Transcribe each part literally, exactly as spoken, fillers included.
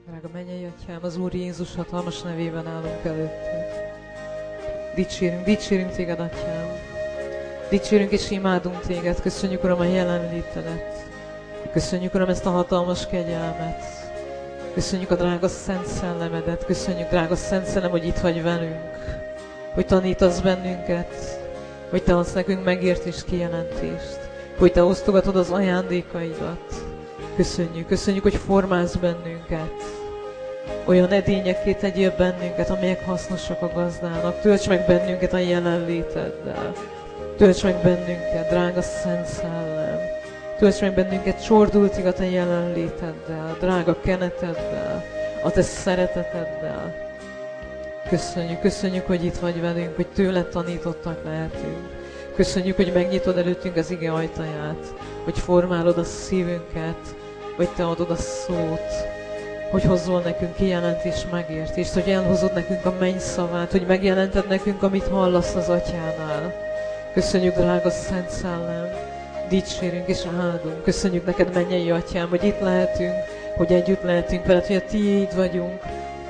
Drága mennyei Atyám, az Úr Jézus hatalmas nevében állunk előtte. Dicsérünk, dicsérünk Téged, Atyám. Dicsérünk és imádunk Téged. Köszönjük, Uram, a jelenlétedet. Köszönjük, Uram, ezt a hatalmas kegyelmet. Köszönjük a drága Szent Szellemedet. Köszönjük, drága Szent Szellem, hogy itt vagy velünk. Hogy tanítasz bennünket. Hogy Te adsz nekünk megértést, kijelentést. Hogy Te osztogatod az ajándékaidat. Köszönjük, köszönjük, hogy formálsz bennünket. Olyan edényekké tegyél bennünket, amelyek hasznosak a gazdának. Tölts meg bennünket a jelenléteddel. Tölts meg bennünket, drága Szent Szellem. Tölts meg bennünket csordultig a Te jelenléteddel, drága keneteddel, a Te szereteteddel. Köszönjük, köszönjük, hogy itt vagy velünk, hogy tőled tanítottak lehetünk. Köszönjük, hogy megnyitod előttünk az ige ajtaját, hogy formálod a szívünket, hogy Te adod a szót, hogy hozzol nekünk kijelentést, megértést, hogy elhozod nekünk a menny szavát, hogy megjelented nekünk, amit hallasz az Atyánál. Köszönjük, drága Szent Szellem, dicsérünk és áldunk. Köszönjük neked, mennyei Atyám, hogy itt lehetünk, hogy együtt lehetünk veled, hogy a Tiéd vagyunk,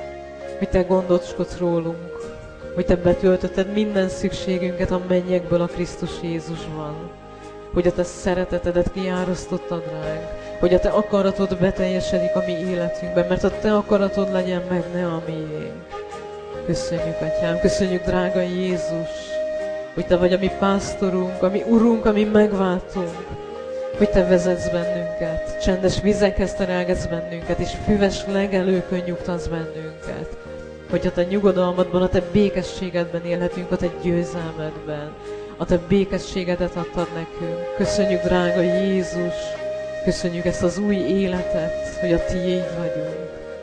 hogy Te gondoskodsz rólunk, hogy Te betöltötted minden szükségünket a mennyekből a Krisztus Jézusban, hogy a Te szeretetedet kiárasztottad ránk, hogy a Te akaratod beteljesedik a mi életünkben, mert a Te akaratod legyen meg, ne a miénk. Köszönjük, Atyám, köszönjük, drága Jézus, hogy Te vagy a mi pásztorunk, a mi urunk, a mi megváltunk, hogy Te vezetsz bennünket, csendes vizekhez terelgetsz bennünket, és füves legelőkön nyugtatsz bennünket, hogy a Te nyugodalmadban, a Te békességedben élhetünk, a Te győzelmedben, a Te békességedet adtad nekünk. Köszönjük, drága Jézus, köszönjük ezt az új életet, hogy a Tiéd vagyunk.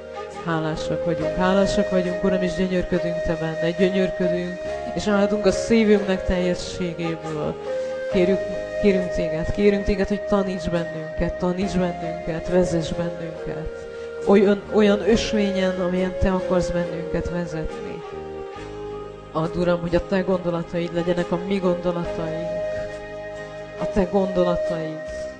Hálásak vagyunk, hálásak vagyunk, Uram, és gyönyörködünk Te benne, gyönyörködünk, és áldunk a szívünknek teljességéből. Kérjük, kérünk Téged, kérünk Téged, hogy taníts bennünket, taníts bennünket, vezess bennünket. Olyan, olyan ösvényen, amilyen Te akarsz bennünket vezetni. Add, Uram, hogy a Te gondolataid legyenek a mi gondolataink. A Te gondolataid.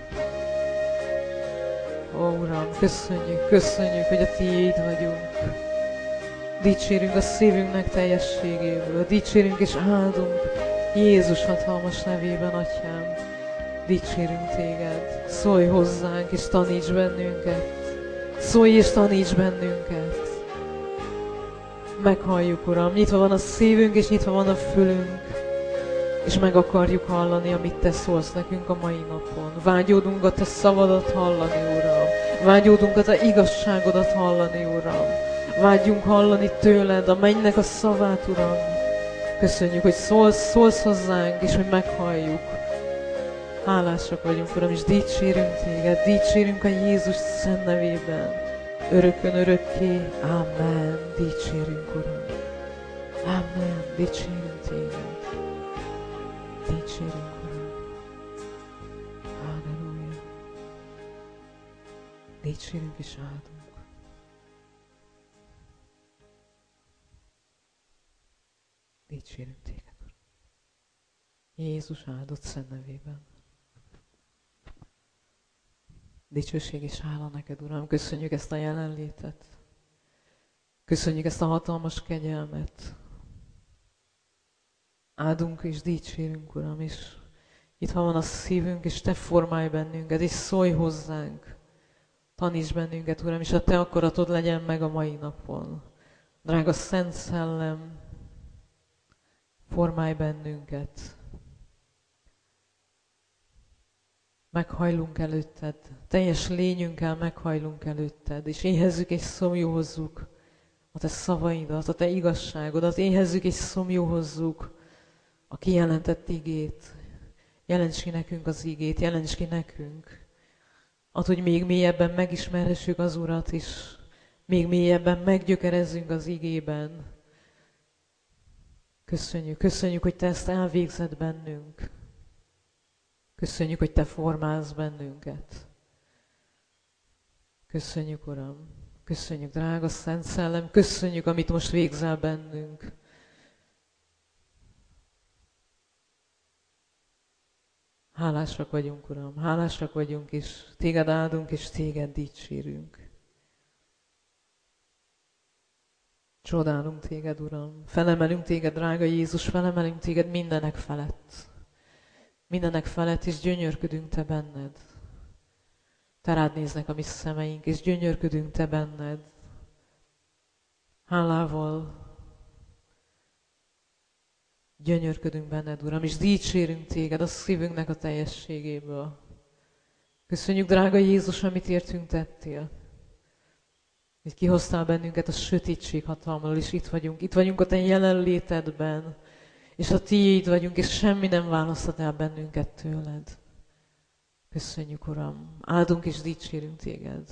Ó, Uram, köszönjük, köszönjük, hogy a Tiéd vagyunk. Dicsérünk a szívünknek teljességéből. Dicsérünk és áldunk Jézus hatalmas nevében, Atyám. Dicsérünk Téged. Szólj hozzánk és taníts bennünket. Szólj és taníts bennünket. Meghalljuk, Uram, nyitva van a szívünk és nyitva van a fülünk, és meg akarjuk hallani, amit Te szólsz nekünk a mai napon. Vágyódunk a Te szavadat hallani, Uram. Vágyódunk a Te igazságodat hallani, Uram. Vágyjunk hallani tőled a mennynek a szavát, Uram. Köszönjük, hogy szólsz, szólsz hozzánk, és hogy meghalljuk. Hálásak vagyunk, Uram, és dicsérünk Téged, dicsérünk a Jézus szent nevében. Örökön örökké, Amen. Dicsérünk, Uram. Amen. Dicsérünk Téged. Dicsérünk, Uram. Halleluja. Dicsérünk és áldunk. Dicsérünk Téged, Uram. Jézus áldott szent nevében. Dicsőség és hála neked, Uram. Köszönjük ezt a jelenlétet. Köszönjük ezt a hatalmas kegyelmet. Áldunk és dicsérünk, Uram, és itt van a szívünk, és Te formálj bennünket, és szólj hozzánk. Taníts bennünket, Uram, és a Te akaratod legyen meg a mai napon. Drága Szent Szellem, formálj bennünket. Meghajlunk előtted, teljes lényünkkel meghajlunk előtted, és éhezzük és szomjóhozzuk a Te szavaidat, a Te igazságodat, éhezzük és szomjóhozzuk a kijelentett igét. Jelents ki nekünk az igét, jelents ki nekünk. Add, hogy még mélyebben megismerhessük az Urat is, még mélyebben meggyökerezzünk az igében. Köszönjük, köszönjük, hogy Te ezt elvégzed bennünk. Köszönjük, hogy Te formálsz bennünket. Köszönjük, Uram. Köszönjük, drága Szent Szellem. Köszönjük, amit most végzel bennünk. Hálásak vagyunk, Uram. Hálásak vagyunk, és Téged áldunk, és Téged dicsérünk. Csodálunk téged, Uram. Felemelünk téged, drága Jézus, felemelünk téged mindenek felett. Mindenek felett, és gyönyörködünk te benned. Te rád néznek a mi szemeink, és gyönyörködünk te benned. Hálával gyönyörködünk benned, Uram, és dicsérünk téged a szívünknek a teljességéből. Köszönjük, drága Jézus, amit értünk tettél. Hogy kihoztál bennünket a sötétség hatalmából, és itt vagyunk. Itt vagyunk a te jelenlétedben, és a tiéd vagyunk, és semmi nem választhat el bennünket tőled. Köszönjük, Uram. Áldunk és dicsérünk téged.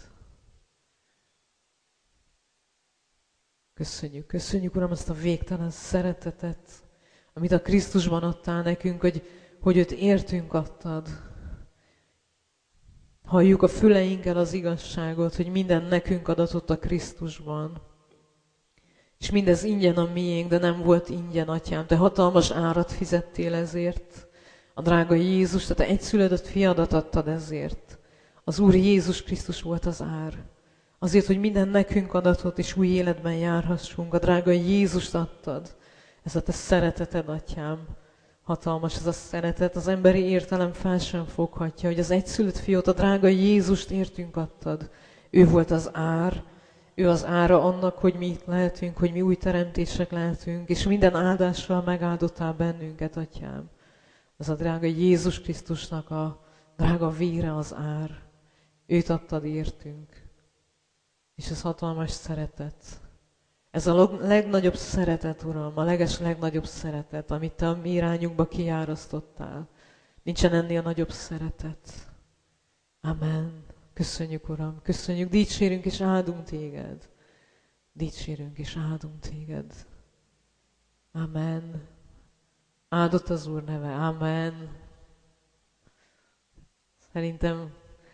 Köszönjük, köszönjük, Uram, azt a végtelen szeretetet, amit a Krisztusban adtál nekünk, hogy, hogy őt értünk adtad. Halljuk a füleinkkel az igazságot, hogy minden nekünk adatott a Krisztusban. És mindez ingyen a miénk, de nem volt ingyen, Atyám. Te hatalmas árat fizettél ezért. A drága Jézus, te egyszülöttött fiadat adtad ezért. Az Úr Jézus Krisztus volt az ár. Azért, hogy minden nekünk adatott, és új életben járhassunk. A drága Jézust adtad. Ez a te szereteted, Atyám. Hatalmas ez a szeretet, az emberi értelem fel sem foghatja, hogy az egyszülött fiót, a drága Jézust értünk adtad. Ő volt az ár, ő az ára annak, hogy mi itt lehetünk, hogy mi új teremtések lehetünk, és minden áldással megáldottál bennünket, Atyám. Az a drága Jézus Krisztusnak a drága vére az ár. Őt adtad értünk. És ez hatalmas szeretet. Ez a legnagyobb szeretet, Uram, a leges legnagyobb szeretet, amit te a mi irányunkba kiárasztottál. Nincsen ennél nagyobb szeretet. Amen. Köszönjük, Uram, köszönjük, dicsérünk és áldunk téged. Dicsérünk és áldunk téged. Amen. Áldott az Úr neve. Amen. Szerintem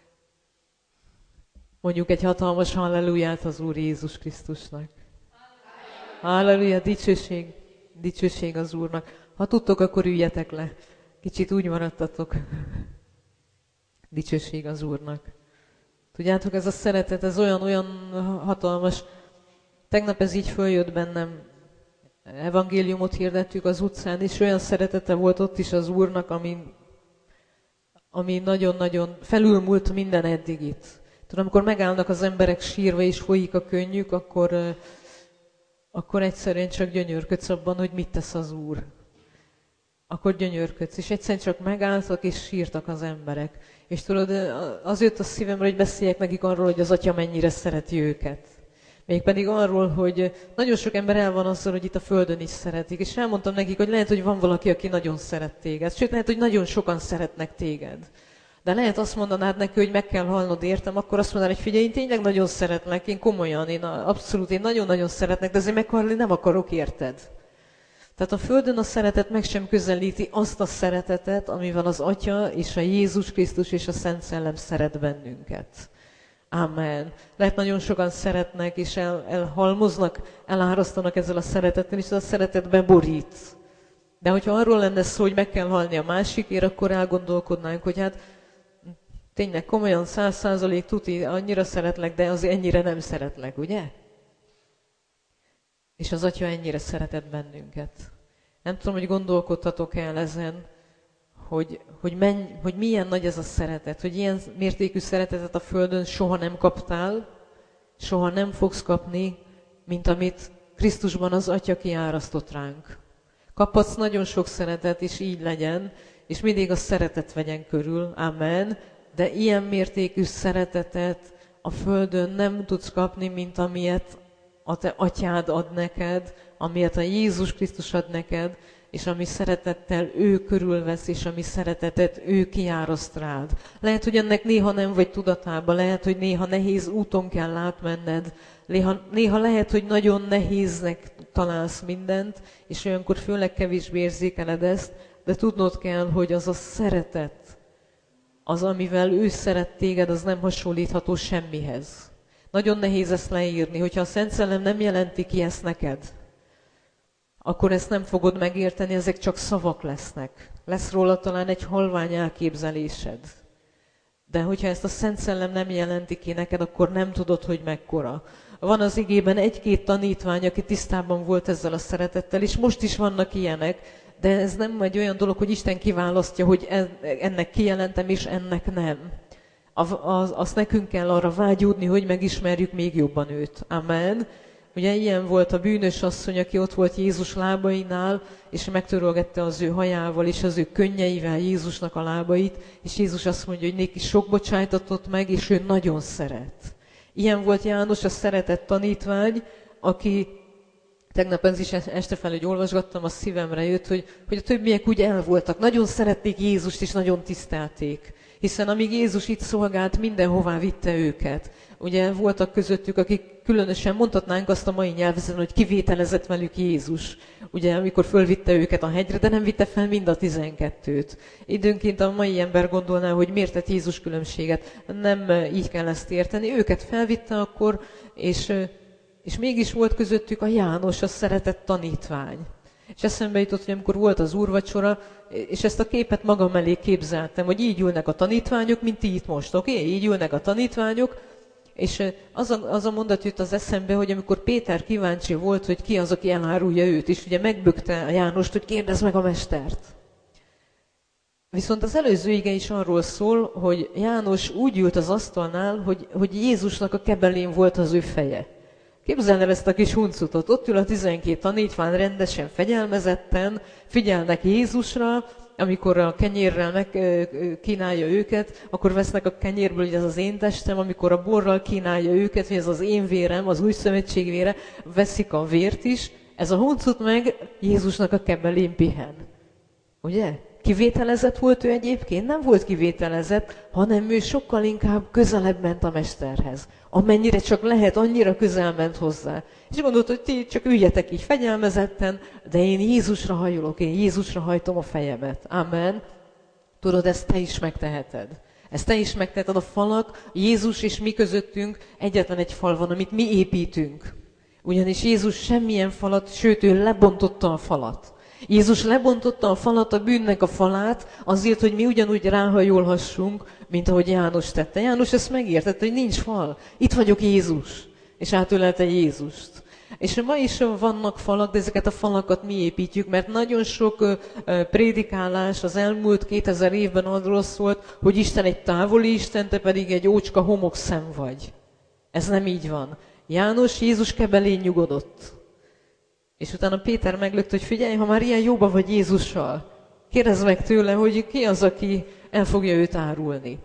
mondjuk egy hatalmas halleluját az Úr Jézus Krisztusnak. Halleluja, dicsőség, dicsőség az Úrnak. Ha tudtok, akkor üljetek le. Kicsit úgy maradtatok. Dicsőség az Úrnak. Tudjátok, ez a szeretet, ez olyan-olyan hatalmas. Tegnap ez így följött bennem. Evangéliumot hirdettük az utcán, és olyan szeretete volt ott is az Úrnak, ami, ami nagyon-nagyon felülmúlt minden eddigit. Tudom, amikor megállnak az emberek sírva, és folyik a könnyük, akkor... akkor egyszerűen csak gyönyörködsz abban, hogy mit tesz az Úr. Akkor gyönyörködsz, és egyszerűen csak megálltak, és sírtak az emberek. És tudod, az jött a szívemre, hogy beszéljek nekik arról, hogy az Atya mennyire szereti őket. Mégpedig arról, hogy nagyon sok ember el van azzal, hogy itt a Földön is szeretik. És elmondtam nekik, hogy lehet, hogy van valaki, aki nagyon szeret téged. Sőt, lehet, hogy nagyon sokan szeretnek téged. De lehet azt mondanád neki, hogy meg kell halnod, értem, akkor azt mondanád, hogy figyelj, én tényleg nagyon szeretlek, én komolyan, én abszolút, én nagyon-nagyon szeretnek, de azért meghalni nem akarok, érted? Tehát a Földön a szeretet meg sem közelíti azt a szeretetet, amivel az Atya és a Jézus Krisztus és a Szent Szellem szeret bennünket. Amen. Lehet nagyon sokan szeretnek, és el, elhalmoznak, elárasztanak ezzel a szeretettel, és ez a szeretet beborít. De hogyha arról lenne szó, hogy meg kell halni a másikért, akkor elgondolkodnánk, hogy hát tényleg komolyan száz százalék tuti, annyira szeretlek, de azért ennyire nem szeretlek, ugye? És az Atya ennyire szeretett bennünket. Nem tudom, hogy gondolkodtatok el ezen, hogy, hogy, menj, hogy milyen nagy ez a szeretet, hogy ilyen mértékű szeretetet a Földön soha nem kaptál, soha nem fogsz kapni, mint amit Krisztusban az Atya kiárasztott ránk. Kaphatsz nagyon sok szeretet, és így legyen, és mindig a szeretet vegyen körül, amen, de ilyen mértékű szeretetet a Földön nem tudsz kapni, mint amilyet a te atyád ad neked, amilyet a Jézus Krisztus ad neked, és ami szeretettel ő körülvesz, és ami szeretetet ő kiáraszt rád. Lehet, hogy ennek néha nem vagy tudatában, lehet, hogy néha nehéz úton kell átmenned, néha, néha lehet, hogy nagyon nehéznek találsz mindent, és olyankor főleg kevésbé érzékeled ezt, de tudnod kell, hogy az a szeretet, az, amivel ő szeret téged, az nem hasonlítható semmihez. Nagyon nehéz ezt leírni, hogyha a Szent Szellem nem jelenti ki ezt neked, akkor ezt nem fogod megérteni, ezek csak szavak lesznek. Lesz róla talán egy halvány elképzelésed. De hogyha ezt a Szent Szellem nem jelenti ki neked, akkor nem tudod, hogy mekkora. Van az igében egy-két tanítvány, aki tisztában volt ezzel a szeretettel, és most is vannak ilyenek, de ez nem egy olyan dolog, hogy Isten kiválasztja, hogy ennek kijelentem, és ennek nem. Azt nekünk kell arra vágyódni, hogy megismerjük még jobban őt. Amen. Ugye ilyen volt a bűnös asszony, aki ott volt Jézus lábainál, és megtörölgette az ő hajával és az ő könnyeivel Jézusnak a lábait, és Jézus azt mondja, hogy néki sok bocsájtatott meg, és ő nagyon szeret. Ilyen volt János, a szeretett tanítvány, aki tegnap ez is este fel, hogy olvasgattam, a szívemre jött, hogy, hogy a többiek úgy el voltak. Nagyon szerették Jézust, és nagyon tisztelték. Hiszen amíg Jézus itt szolgált, mindenhová vitte őket. Ugye voltak közöttük, akik különösen mondhatnánk azt a mai nyelvezeten, hogy kivételezett velük Jézus. Ugye amikor fölvitte őket a hegyre, de nem vitte fel mind a tizenkettőt. Időnként a mai ember gondolná, hogy miért tett Jézus különbséget. Nem így kell ezt érteni. Őket felvitte akkor, és, és mégis volt közöttük a János, a szeretett tanítvány. És eszembe jutott, hogy amikor volt az úrvacsora, és ezt a képet magam elé képzeltem, hogy így ülnek a tanítványok, mint ti itt most, oké? Okay? Így ülnek a tanítványok, és az a, az a mondat jött az eszembe, hogy amikor Péter kíváncsi volt, hogy ki az, aki elárulja őt, és ugye megbökte a Jánost, hogy kérdezd meg a mestert. Viszont az előző ige is arról szól, hogy János úgy ült az asztalnál, hogy, hogy Jézusnak a kebelén volt az ő feje. Képzeld el ezt a kis huncutot, ott ül a tizenkét tanítvány rendesen, fegyelmezetten, figyelnek Jézusra, amikor a kenyérrel megkínálja őket, akkor vesznek a kenyérből, hogy ez az én testem, amikor a borral kínálja őket, hogy ez az én vérem, az új szövetség vére, veszik a vért is, ez a huncut meg Jézusnak a kebelén pihen. Ugye? Kivételezett volt ő egyébként? Nem volt kivételezett, hanem ő sokkal inkább közelebb ment a mesterhez. Amennyire csak lehet, annyira közel ment hozzá. És gondolt, hogy ti csak üljetek így fegyelmezetten, de én Jézusra hajolok, én Jézusra hajtom a fejemet. Amen. Tudod, ezt te is megteheted. Ezt te is megteheted. A falak, Jézus és mi közöttünk egyetlen egy fal van, amit mi építünk. Ugyanis Jézus semmilyen falat, sőt, ő lebontotta a falat. Jézus lebontotta a falat, a bűnnek a falát, azért, hogy mi ugyanúgy ráhajolhassunk, mint ahogy János tette. János ezt megértette, hogy nincs fal. Itt vagyok Jézus. És átölelte Jézust. És ma is vannak falak, de ezeket a falakat mi építjük, mert nagyon sok prédikálás az elmúlt kétezer évben arról szólt, hogy Isten egy távoli Isten, te pedig egy ócska homokszem vagy. Ez nem így van. János Jézus kebelén nyugodott. És utána Péter meglökte, hogy figyelj, ha már ilyen jóba vagy Jézussal, kérdezz meg tőle, hogy ki az, aki el fogja őt árulni.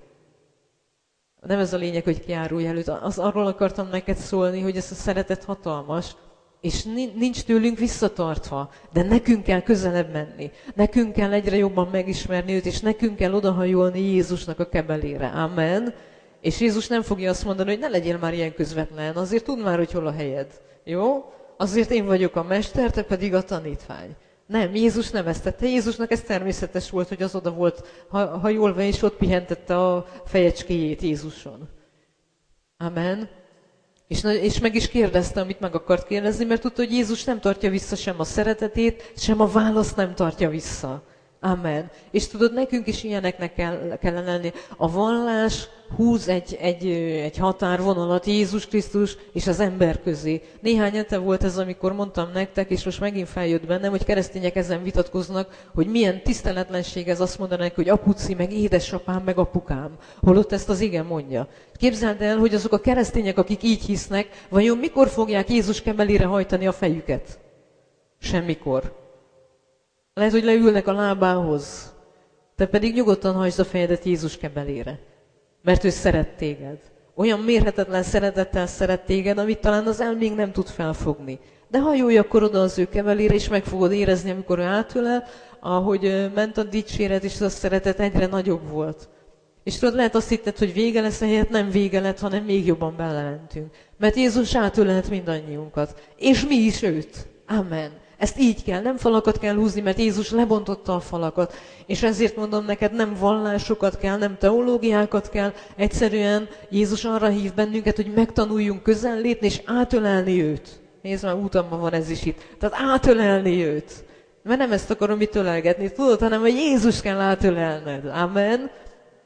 Nem ez a lényeg, hogy ki árulja előtt. Az arról akartam neked szólni, hogy ez a szeretet hatalmas, és nincs tőlünk visszatartva, de nekünk kell közelebb menni. Nekünk kell egyre jobban megismerni őt, és nekünk kell odahajolni Jézusnak a kebelére. Amen. És Jézus nem fogja azt mondani, hogy ne legyél már ilyen közvetlen, azért tudd már, hogy hol a helyed. Jó? Azért én vagyok a mester, te pedig a tanítvány. Nem, Jézus nem ezt tette. Jézusnak ez természetes volt, hogy az oda volt hajolva, és ott pihentette a fejecskéjét Jézuson. Amen. És, és meg is kérdezte, amit meg akart kérdezni, mert tudta, hogy Jézus nem tartja vissza sem a szeretetét, sem a választ nem tartja vissza. Amen. És tudod, nekünk is ilyeneknek kell, kellene lenni. A vallás húz egy, egy, egy határvonalat Jézus Krisztus és az ember közé. Néhány hete volt ez, amikor mondtam nektek, és most megint feljött bennem, hogy keresztények ezen vitatkoznak, hogy milyen tiszteletlenség ez azt mondanak, hogy apuci, meg édesapám, meg apukám. Holott ezt az ige mondja. Képzeld el, hogy azok a keresztények, akik így hisznek, vajon mikor fogják Jézus kebelére hajtani a fejüket? Semmikor. Lehet, hogy leülnek a lábához. Te pedig nyugodtan hajtsd a fejedet Jézus kebelére. Mert ő szeret téged. Olyan mérhetetlen szeretettel szeret téged, amit talán az elménk nem tud felfogni. De hajolj akkor oda az ő kebelére, és meg fogod érezni, amikor ő átölel, ahogy ment a dicséret, és az a szeretet egyre nagyobb volt. És tudod, lehet azt hitted, hogy vége lesz, helyett nem vége lett, hanem még jobban belementünk. Mert Jézus átölelt mindannyiunkat. És mi is őt. Amen. Ezt így kell, nem falakat kell húzni, mert Jézus lebontotta a falakat. És ezért mondom neked, nem vallásokat kell, nem teológiákat kell, egyszerűen Jézus arra hív bennünket, hogy megtanuljunk közel lépni és átölelni őt. Nézd már, útamban van ez is itt. Tehát átölelni őt. Mert nem ezt akarom itt ölelgetni, tudod, hanem hogy Jézus kell átölelned. Amen.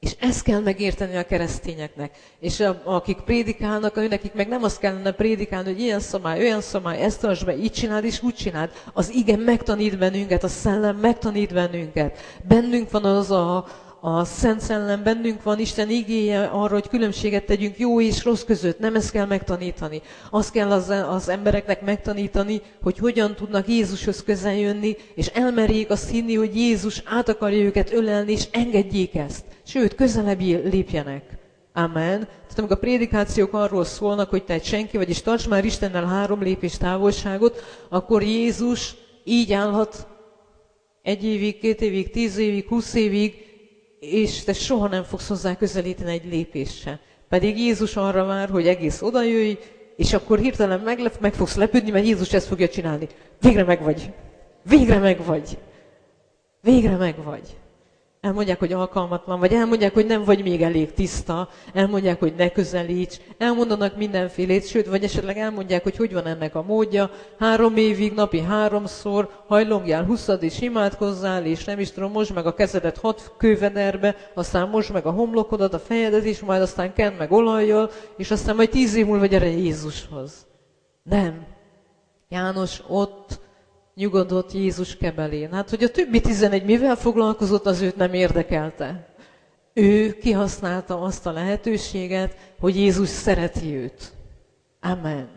És ezt kell megérteni a keresztényeknek. És a, akik prédikálnak, nekik meg nem azt kellene prédikálni, hogy ilyen szabály, olyan szabály, ezt tartsd be, így csináld és úgy csináld. Az ige megtanít bennünket, a szellem megtanít bennünket. Bennünk van az a, a Szent Szellem, bennünk van Isten igéje arra, hogy különbséget tegyünk jó és rossz között. Nem ezt kell megtanítani. Azt kell az, az embereknek megtanítani, hogy hogyan tudnak Jézushoz közel jönni, és elmerjék azt hinni, hogy Jézus át akarja őket ölelni, és engedjék ezt. Sőt, közelebb lépjenek. Amen. Tehát amikor a prédikációk arról szólnak, hogy te egy senki vagy, és tarts már Istennel három lépés távolságot, akkor Jézus így állhat egy évig, két évig, tíz évig, húsz évig, és te soha nem fogsz hozzá közelíteni egy lépést se. Pedig Jézus arra vár, hogy egész oda jöjj, és akkor hirtelen meglep, meg fogsz lepődni, mert Jézus ezt fogja csinálni. Végre meg vagy. Végre meg vagy. Végre meg vagy. Elmondják, hogy alkalmatlan vagy, elmondják, hogy nem vagy még elég tiszta, elmondják, hogy ne közelíts, elmondanak mindenfélét, sőt, vagy esetleg elmondják, hogy hogy van ennek a módja, három évig, napi háromszor, hajlongjál huszad és imádkozzál, és nem is tudom, mosd meg a kezedet hat kővederbe, aztán mosd meg a homlokodat, a fejedet is, majd aztán kend meg olajjal, és aztán majd tíz év múlva gyere Jézushoz. Nem. János ott nyugodott Jézus kebelén. Hát, hogy a többi tizenegy mivel foglalkozott, az őt nem érdekelte. Ő kihasználta azt a lehetőséget, hogy Jézus szereti őt. Amen.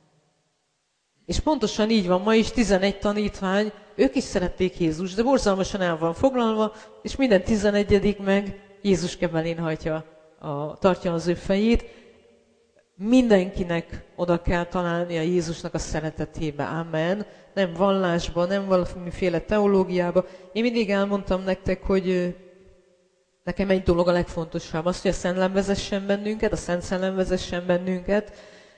És pontosan így van ma is, tizenegy tanítvány, ők is szerették Jézus, de borzalmasan el van foglalva, és minden tizenegyedik meg Jézus kebelén hajtja, a, tartja az ő fejét. Mindenkinek oda kell találnia Jézusnak a szeretetébe. Amen. Nem vallásba, nem valamiféle teológiába. Én mindig elmondtam nektek, hogy nekem egy dolog a legfontosabb. Az, hogy a Szellem vezessen bennünket, a Szent Szellem vezessen bennünket,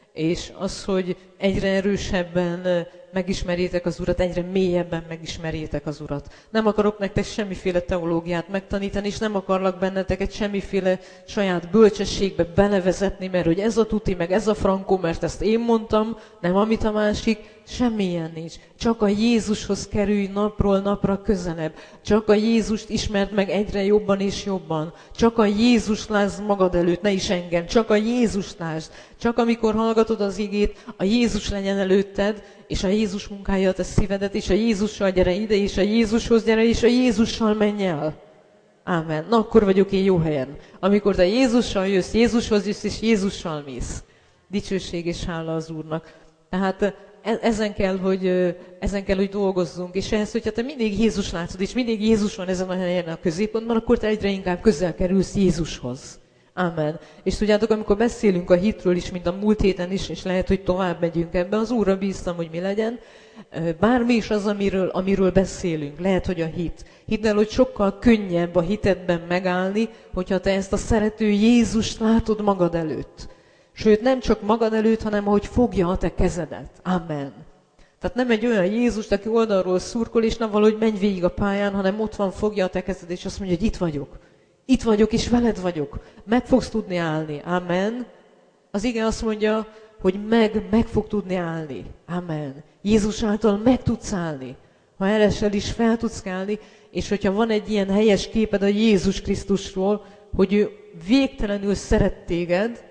és az, hogy egyre erősebben megismerjétek az Urat, egyre mélyebben megismerjétek az Urat. Nem akarok nektek semmiféle teológiát megtanítani, és nem akarlak benneteket semmiféle saját bölcsességbe belevezetni, mert hogy ez a tuti, meg ez a frankó, mert ezt én mondtam, nem amit a másik, semmilyen nincs. Csak a Jézushoz kerülj napról napra közelebb. Csak a Jézust ismerd meg egyre jobban és jobban. Csak a Jézus lásd magad előtt, ne is engem. Csak a Jézus lásd. Csak amikor hallgatod az igét, a Jézus legyen előtted, és a Jézus munkája a te szívedet, és a Jézussal gyere ide, és a Jézushoz gyere, és a Jézussal menj el. Ámen. Na, akkor vagyok én jó helyen. Amikor te Jézussal jössz, Jézushoz jössz, és Jézussal mész. Dicsőség és hála az Úrnak. Tehát ezen kell, hogy, ezen kell, hogy dolgozzunk, és ehhez, hogyha te mindig Jézus látod, és mindig Jézus van ezen a helyen a középpontban, akkor te egyre inkább közel kerülsz Jézushoz. Amen. És tudjátok, amikor beszélünk a hitről is, mint a múlt héten is, és lehet, hogy tovább megyünk ebbe, az Úrra bíztam, hogy mi legyen. Bármi is az, amiről, amiről beszélünk, lehet, hogy a hit. Hidd el, hogy sokkal könnyebb a hitedben megállni, hogyha te ezt a szerető Jézust látod magad előtt. Sőt, nem csak magad előtt, hanem ahogy fogja a te kezedet. Amen. Tehát nem egy olyan Jézust, aki oldalról szurkol, és nem valahogy menj végig a pályán, hanem ott van, fogja a te kezed, és azt mondja, hogy itt vagyok. Itt vagyok, és veled vagyok. Meg fogsz tudni állni. Amen. Az ige azt mondja, hogy meg, meg fog tudni állni. Amen. Jézus által meg tudsz állni. Ha elesel is, fel tudsz állni, és hogyha van egy ilyen helyes képed a Jézus Krisztusról, hogy ő végtelenül szeret téged,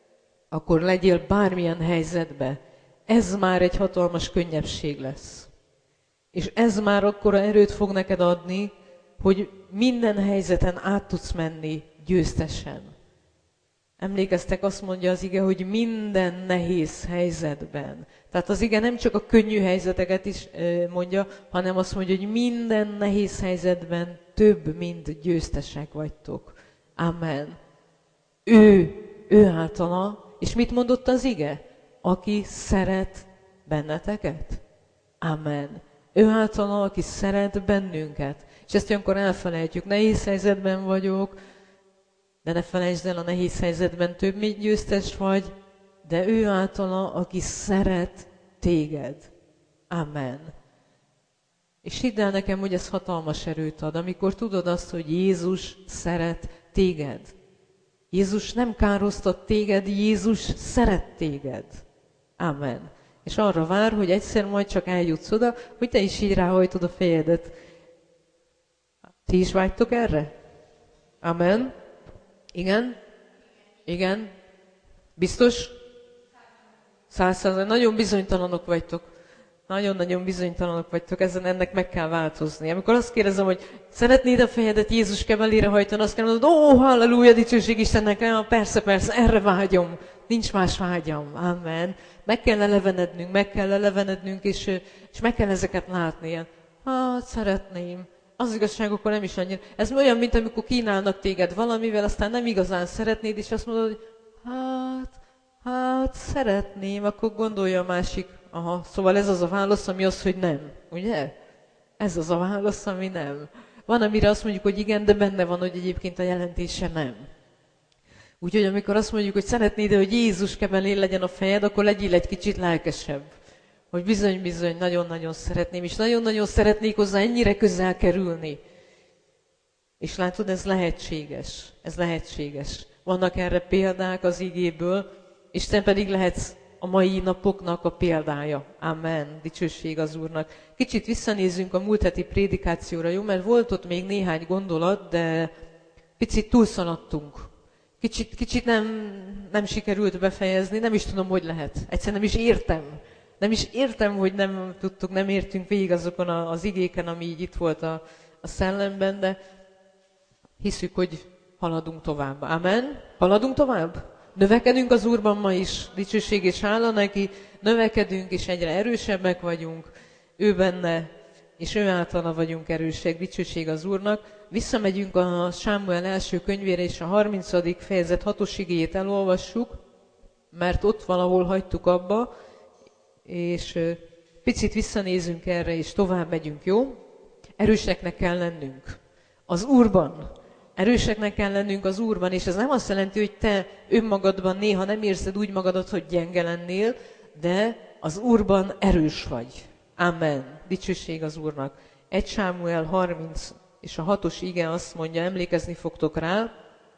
akkor legyél bármilyen helyzetben. Ez már egy hatalmas könnyebbség lesz. És ez már akkora erőt fog neked adni, hogy minden helyzeten át tudsz menni győztesen. Emlékeztek, azt mondja az ige, hogy minden nehéz helyzetben. Tehát az ige nem csak a könnyű helyzeteket is mondja, hanem azt mondja, hogy minden nehéz helyzetben több, mint győztesek vagytok. Amen. Ő, ő általa. És mit mondott az ige? Aki szeret benneteket? Amen. Ő általa, aki szeret bennünket. És ezt olyankor elfelejtjük. Nehéz helyzetben vagyok, de ne felejtsd el, a nehéz helyzetben több, mint győztes vagy, de ő általa, aki szeret téged. Amen. És hidd el nekem, hogy ez hatalmas erőt ad, amikor tudod azt, hogy Jézus szeret téged. Jézus nem károztat téged, Jézus szeret téged. Amen. És arra vár, hogy egyszer majd csak eljutsz oda, hogy te is így ráhajtod a fejedet. Ti is vágytok erre? Amen. Igen? Igen? Biztos? Száz százalék. Nagyon bizonytalanok vagytok. Nagyon-nagyon bizonytalanok vagytok, ezen ennek meg kell változni. Amikor azt kérdezem, hogy szeretnéd a fejedet Jézus kebelére hajtani, azt kell mondod, ó, halleluja, dicsőség Istennek, ja, persze, persze, erre vágyom, nincs más vágyam, amen. Meg kell elevenednünk, meg kell elevenednünk, és, és meg kell ezeket látni. Hát, szeretném. Az igazság, akkor nem is annyira. Ez olyan, mint amikor kínálnak téged valamivel, aztán nem igazán szeretnéd, és azt mondod, hogy hát, hát, szeretném, akkor gondolja a másik. Aha, szóval ez az a válasz, ami az, hogy nem. Ugye? Ez az a válasz, ami nem. Van, amire azt mondjuk, hogy igen, de benne van, hogy egyébként a jelentése nem. Úgyhogy amikor azt mondjuk, hogy szeretnéd, hogy Jézus kebelén legyen a fejed, akkor legyél egy kicsit lelkesebb. Hogy bizony-bizony, nagyon-nagyon szeretném, és nagyon-nagyon szeretnék hozzá ennyire közel kerülni. És látod, ez lehetséges. Ez lehetséges. Vannak erre példák az igéből, és te pedig lehetsz a mai napoknak a példája. Amen. Dicsőség az Úrnak. Kicsit visszanézzünk a múlt heti prédikációra, jó? Mert volt ott még néhány gondolat, de picit túlszaladtunk. Kicsit, kicsit nem, nem sikerült befejezni, nem is tudom, hogy lehet. Egyszerűen nem is értem. Nem is értem, hogy nem tudtuk, nem értünk végig azokon az igéken, ami így itt volt a, a szellemben, de hiszük, hogy haladunk tovább. Amen. Haladunk tovább? Növekedünk az Úrban ma is, dicsőség és hála neki, növekedünk és egyre erősebbek vagyunk, ő benne, és ő általa vagyunk erősek, dicsőség az Úrnak. Visszamegyünk a Sámuel első könyvére, és a harmincadik fejezet hatos igéjét elolvassuk, mert ott valahol hagytuk abba, és picit visszanézünk erre, és tovább megyünk, jó? Erőseknek kell lennünk az Úrban. Erőseknek kell lennünk az Úrban, és ez nem azt jelenti, hogy te önmagadban néha nem érzed úgy magadat, hogy gyenge lennél, de az Úrban erős vagy. Amen. Dicsőség az Úrnak. egy Sámuel harminc és a hatos ige azt mondja, emlékezni fogtok rá,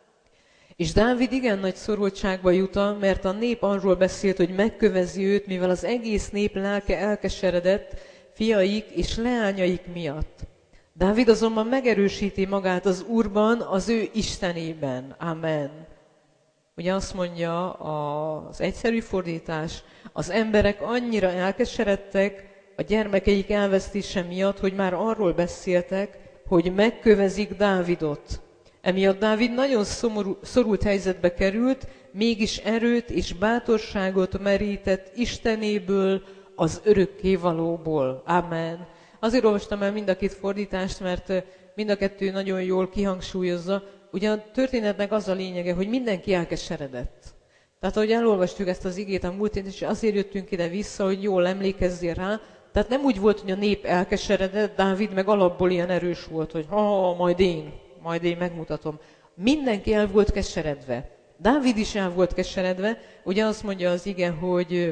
és Dávid igen nagy szorultságba jut, mert a nép arról beszélt, hogy megkövezi őt, mivel az egész nép lelke elkeseredett fiaik és leányaik miatt. Dávid azonban megerősíti magát az Úrban, az ő Istenében. Amen. Ugye azt mondja az egyszerű fordítás, az emberek annyira elkeseredtek a gyermekeik elvesztése miatt, hogy már arról beszéltek, hogy megkövezik Dávidot. Emiatt Dávid nagyon szomorú, szorult helyzetbe került, mégis erőt és bátorságot merített Istenéből, az örökkévalóból. Amen. Azért olvastam el mind a két fordítást, mert mind a kettő nagyon jól kihangsúlyozza. Ugye a történetnek az a lényege, hogy mindenki elkeseredett. Tehát ahogy elolvastuk ezt az igét a múlt héten, és azért jöttünk ide vissza, hogy jól emlékezzél rá. Tehát nem úgy volt, hogy a nép elkeseredett, Dávid meg alapból ilyen erős volt, hogy ha, majd én, majd én megmutatom. Mindenki el volt keseredve. Dávid is el volt keseredve. Ugye azt mondja az ige, hogy,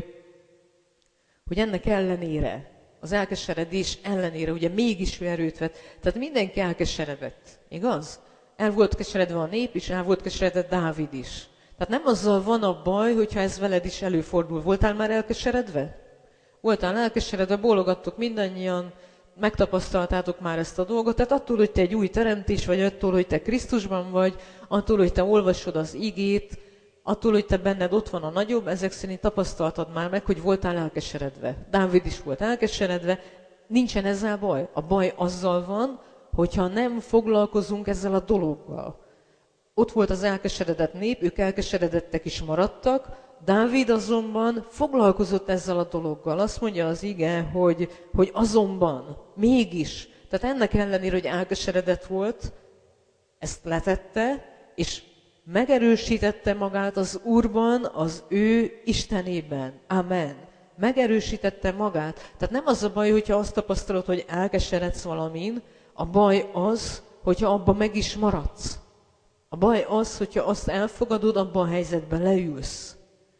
hogy ennek ellenére, az elkeseredés ellenére, ugye mégis ő erőt vett. Tehát mindenki elkeseredett, igaz? El volt keseredve a nép, és el volt keseredve Dávid is. Tehát nem azzal van a baj, hogyha ez veled is előfordul. Voltál már elkeseredve? Voltál elkeseredve, bólogattok mindannyian, megtapasztaltátok már ezt a dolgot. Tehát attól, hogy te egy új teremtés vagy, attól, hogy te Krisztusban vagy, attól, hogy te olvasod az igét, attól, hogy te benned ott van a nagyobb, ezek szerint tapasztaltad már meg, hogy voltál elkeseredve. Dávid is volt elkeseredve, nincsen ezzel baj. A baj azzal van, hogyha nem foglalkozunk ezzel a dologgal. Ott volt az elkeseredett nép, ők elkeseredettek is maradtak, Dávid azonban foglalkozott ezzel a dologgal. Azt mondja az ige, hogy, hogy azonban, mégis, tehát ennek ellenére, hogy elkeseredett volt, ezt letette, és megerősítette magát az Úrban, az ő Istenében. Amen. Megerősítette magát. Tehát nem az a baj, hogyha azt tapasztalod, hogy elkeseredsz valamin, a baj az, hogyha abban meg is maradsz. A baj az, hogyha azt elfogadod, abban a helyzetben leülsz.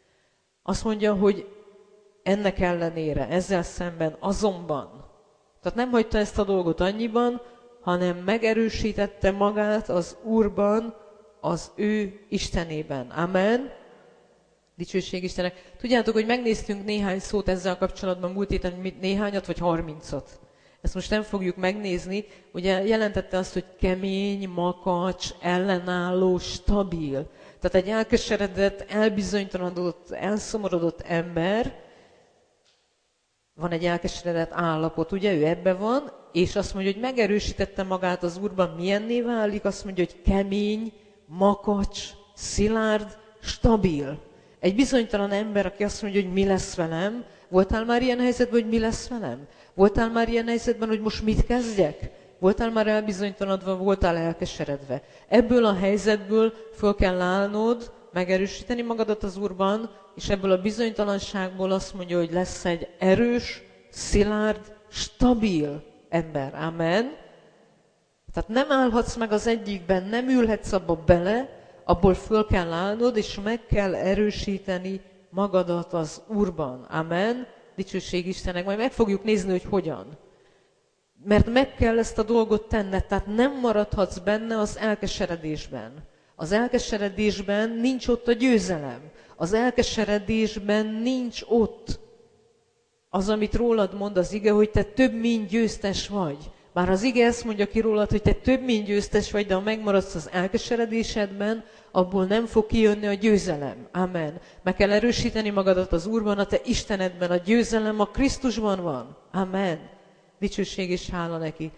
Azt mondja, hogy ennek ellenére, ezzel szemben, azonban. Tehát nem hagyta ezt a dolgot annyiban, hanem megerősítette magát az Úrban, az ő Istenében. Amen. Dicsőség Istennek. Tudjátok, hogy megnéztünk néhány szót ezzel kapcsolatban múlt héten, néhányat vagy harmincat. Ezt most nem fogjuk megnézni. Ugye jelentette azt, hogy kemény, makacs, ellenálló, stabil. Tehát egy elkeseredett, elbizonytalanodott, elszomorodott ember, van egy elkeseredett állapot, ugye ő ebben van, és azt mondja, hogy megerősítette magát az Úrban, milyenné válik, azt mondja, hogy kemény, makacs, szilárd, stabil. Egy bizonytalan ember, aki azt mondja, hogy mi lesz velem, voltál már ilyen helyzetben, hogy mi lesz velem? Voltál már ilyen helyzetben, hogy most mit kezdjek? Voltál már elbizonytalanodva, voltál elkeseredve? Ebből a helyzetből föl kell állnod, megerősíteni magadat az Úrban, és ebből a bizonytalanságból azt mondja, hogy lesz egy erős, szilárd, stabil ember. Amen. Tehát nem állhatsz meg az egyikben, nem ülhetsz abba bele, abból föl kell állnod, és meg kell erősíteni magadat az Úrban. Amen. Dicsőség Istennek. Majd meg fogjuk nézni, hogy hogyan. Mert meg kell ezt a dolgot tenned, tehát nem maradhatsz benne az elkeseredésben. Az elkeseredésben nincs ott a győzelem. Az elkeseredésben nincs ott az, amit rólad mond az ige, hogy te több mint győztes vagy. Bár az ige ezt mondja ki rólad, hogy te több mint győztes vagy, de ha megmaradsz az elkeseredésedben, abból nem fog kijönni a győzelem. Amen. Meg kell erősíteni magadat az Úrban, a te Istenedben. A győzelem a Krisztusban van. Amen. Dicsőség és hála neki.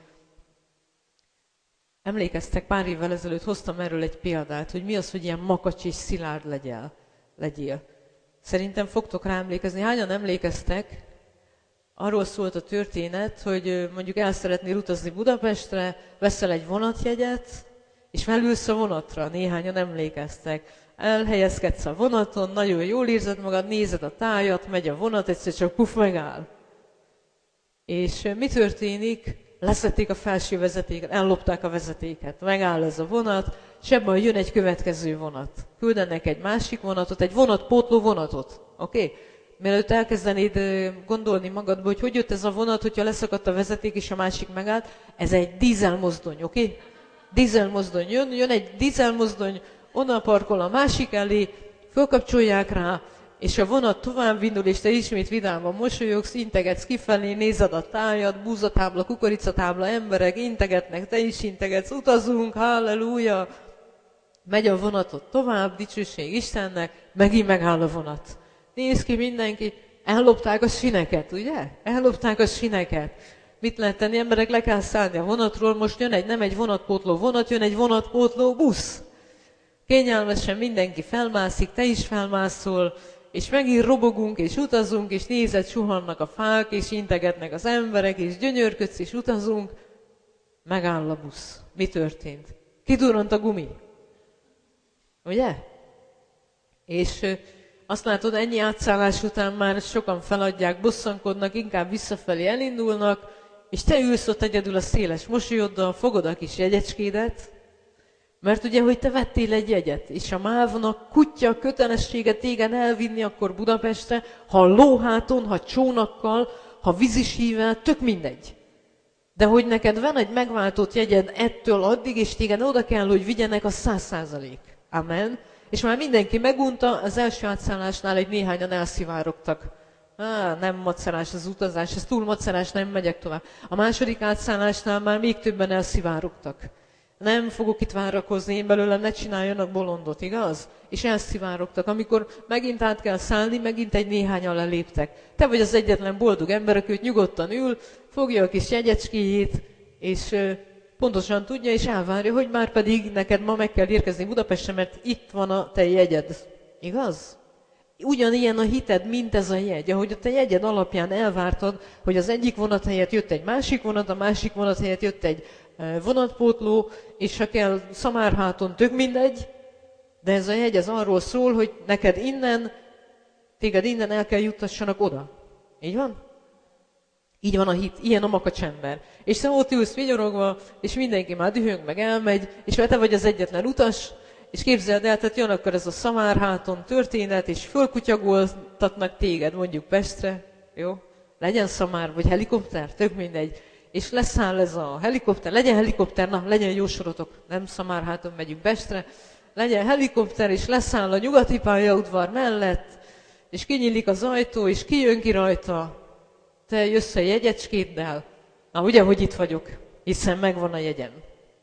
Emlékeztek, pár évvel ezelőtt hoztam erről egy példát, hogy mi az, hogy ilyen makacs és szilárd legyél. legyél. Szerintem fogtok rá emlékezni. Hányan emlékeztek? Arról szólt a történet, hogy mondjuk el szeretnél utazni Budapestre, veszel egy vonatjegyet, és felülsz a vonatra. Néhányan emlékeztek. Elhelyezkedsz a vonaton, nagyon jól érzed magad, nézed a tájat, megy a vonat, egyszer csak puf, megáll. És mi történik? Leszették a felső vezetéket, ellopták a vezetéket, megáll ez a vonat, és ebből jön egy következő vonat. Küldenek egy másik vonatot, egy vonatpótló vonatot. Oké? Okay? Mielőtt elkezdenéd gondolni magadba, hogy hogy jött ez a vonat, hogyha leszakadt a vezeték és a másik megállt, ez egy dízelmozdony, oké? Okay? Dízelmozdony jön, jön egy dízelmozdony, onnan parkol a másik elé, fölkapcsolják rá, és a vonat tovább indul, és te ismét vidáman mosolyogsz, integetsz kifelé, nézed a tájat, búzatábla, kukoricatábla, emberek integetnek, te is integetsz, utazunk, halleluja! Megy a vonatot tovább, dicsőség Istennek, megint megáll a vonat. Nézd ki mindenki, ellopták a sineket, ugye? Ellopták a sineket. Mit lehet tenni? Emberek, le kell szállni a vonatról, most jön egy, nem egy vonatpótló vonat, jön egy vonatpótló busz. Kényelmesen mindenki felmászik, te is felmászol, és megint robogunk, és utazunk, és nézed, suhannak a fák, és integetnek az emberek, és gyönyörködsz, és utazunk. Megáll a busz. Mi történt? Kidurrant a gumi. Ugye? És azt látod, ennyi átszállás után már sokan feladják, bosszankodnak, inkább visszafelé elindulnak, és te ülsz ott egyedül a széles mosolyoddal, fogod a kis jegyecskédet, mert ugye, hogy te vettél egy jegyet, és a mávnak kutya kötelessége téged elvinni akkor Budapestre, ha lóháton, ha csónakkal, ha vízisível, tök mindegy. De hogy neked van egy megváltott jegyed ettől addig, és téged oda kell, hogy vigyenek, a száz százalék. Amen. És már mindenki megunta, az első átszállásnál egy néhányan elszivárogtak. Á, nem macerás az utazás, ez túl macerás, nem megyek tovább. A második átszállásnál már még többen elszivárogtak. Nem fogok itt várakozni, én belőlem ne csináljanak bolondot, igaz? És elszivárogtak. Amikor megint át kell szállni, megint egy néhányan leléptek. Te vagy az egyetlen boldog ember, aki ott nyugodtan ül, fogja a kis jegyecskéjét, és pontosan tudja, és elvárja, hogy már pedig neked ma meg kell érkezni Budapestre, mert itt van a te jegyed. Igaz? Ugyanilyen a hited, mint ez a jegy. Ahogy a te jegyed alapján elvártad, hogy az egyik vonat helyett jött egy másik vonat, a másik vonat helyett jött egy vonatpótló, és ha kell Szamárháton, tök mindegy, de ez a jegy ez arról szól, hogy neked innen, téged innen el kell juttassanak oda. Így van? Így van a hit, ilyen a makacsember. És te ott ülsz vigyorogva, és mindenki már dühöng, meg elmegy, és te vagy az egyetlen utas, és képzeld el, tehát jön akkor ez a Szamárháton történet, és fölkutyagoltatnak téged, mondjuk Pestre, jó? Legyen Szamár, vagy helikopter, tök mindegy. És leszáll ez a helikopter, legyen helikopter, na, legyen jó sorotok, nem Szamárháton megyünk Pestre, legyen helikopter, és leszáll a nyugati pályaudvar mellett, és kinyílik az ajtó, és kijön ki rajta, te jössz a jegyecskéddel, Na ugye, hogy itt vagyok, hiszen megvan a jegyem.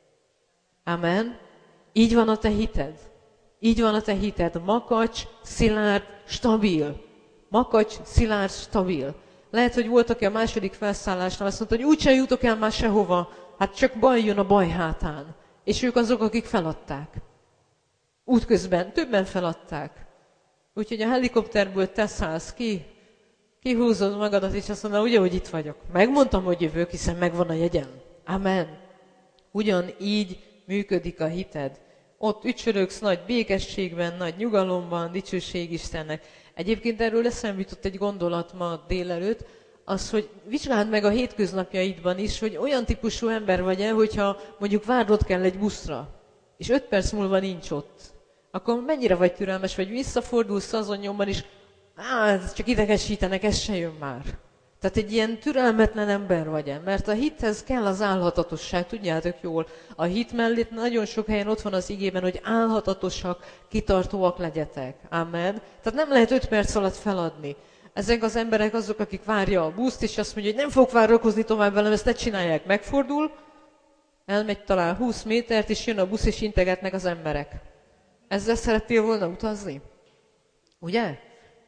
Amen. Így van a te hited. Így van a te hited. Makacs, szilárd, stabil. Makacs, szilárd, stabil. Lehet, hogy volt, aki a második felszállásnál azt mondta, hogy úgyse jutok el már sehova, hát csak baj jön a baj hátán. És ők azok, akik feladták. Útközben többen feladták. Úgyhogy a helikopterből te szállsz ki, kihúzod magadat, és azt mondod, ugye, hogy itt vagyok. Megmondtam, hogy jövök, hiszen megvan a jegyem. Amen. Ugyanígy működik a hited. Ott ücsörögsz nagy békességben, nagy nyugalomban, dicsőség Istennek. Egyébként erről eszembe jutott egy gondolat ma délelőtt, az, hogy vizsgáld meg a hétköznapjaidban is, hogy olyan típusú ember vagy-e, hogyha mondjuk várnod kell egy buszra, és öt perc múlva nincs ott. Akkor mennyire vagy türelmes, vagy visszafordulsz azon nyomban is, á, csak idegesítenek, ez se jön már. Tehát egy ilyen türelmetlen ember vagy-e, mert a hithez kell az álhatatosság, tudjátok jól. A hit mellett nagyon sok helyen ott van az igében, hogy álhatatosak, kitartóak legyetek. Amen. Tehát nem lehet öt perc alatt feladni. Ezek az emberek azok, akik várja a buszt, és azt mondja, hogy nem fog várakozni tovább velem, ezt ne csinálják. Megfordul, elmegy talán húsz métert, és jön a busz, és integetnek az emberek. Ezzel szerettél volna utazni? Ugye?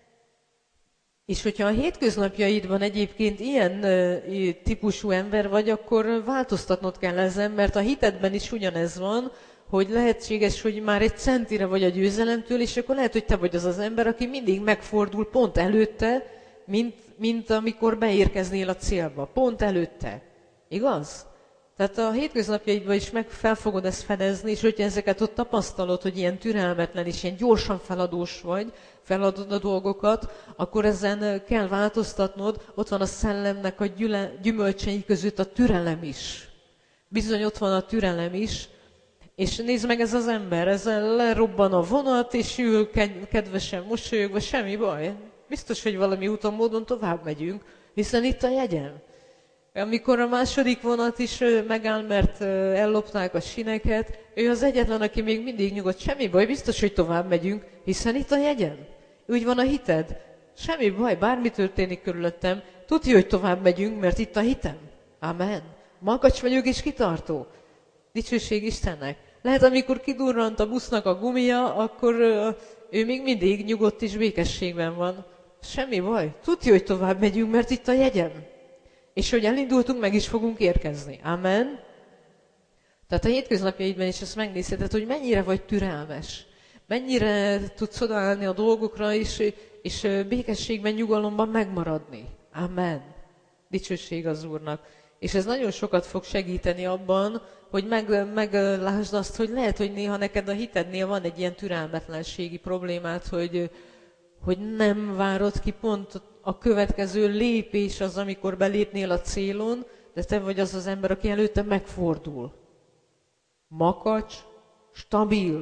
És hogyha a hétköznapjaidban egyébként ilyen uh, típusú ember vagy, akkor változtatnod kell ezen, mert a hitedben is ugyanez van, hogy lehetséges, hogy már egy centire vagy a győzelemtől, és akkor lehet, hogy te vagy az az ember, aki mindig megfordul pont előtte, mint, mint amikor beérkeznél a célba. Pont előtte. Igaz? Tehát a hétköznapjaidban is meg fel fogod ezt fedezni, és hogyha ezeket ott tapasztalod, hogy ilyen türelmetlen és ilyen gyorsan feladós vagy, feladod a dolgokat, akkor ezen kell változtatnod. Ott van a szellemnek a gyüle, gyümölcsei között a türelem is. Bizony ott van a türelem is, és nézd meg, ez az ember, ezzel lerobban a vonat, és ül kedvesen mosolyogva, semmi baj. Biztos, hogy valami úton, módon tovább megyünk, hiszen itt a jegyem. Amikor a második vonat is megáll, mert ellopnák a sineket, ő az egyetlen, aki még mindig nyugodt. Semmi baj, biztos, hogy tovább megyünk, hiszen itt a jegyem. Úgy van a hited. Semmi baj, bármi történik körülöttem, tudja, hogy tovább megyünk, mert itt a hitem. Amen. Makacs vagyok és kitartó. Dicsőség Istennek. Lehet, amikor kidurrant a busznak a gumia, akkor ő még mindig nyugodt és békességben van. Semmi baj, tudja, hogy tovább megyünk, mert itt a jegyem. És hogy elindultunk, meg is fogunk érkezni. Amen. Tehát a hétköznapjaidban is ezt megnézheted, hogy mennyire vagy türelmes. Mennyire tudsz odaállni a dolgokra, és, és békességben, nyugalomban megmaradni. Amen. Dicsőség az Úrnak. És ez nagyon sokat fog segíteni abban, hogy meg, meglásd azt, hogy lehet, hogy néha neked a hitednél van egy ilyen türelmetlenségi problémát, hogy, hogy nem várod ki pont a következő lépés az, amikor belépnél a célon, de te vagy az az ember, aki előtte megfordul. Makacs, stabil.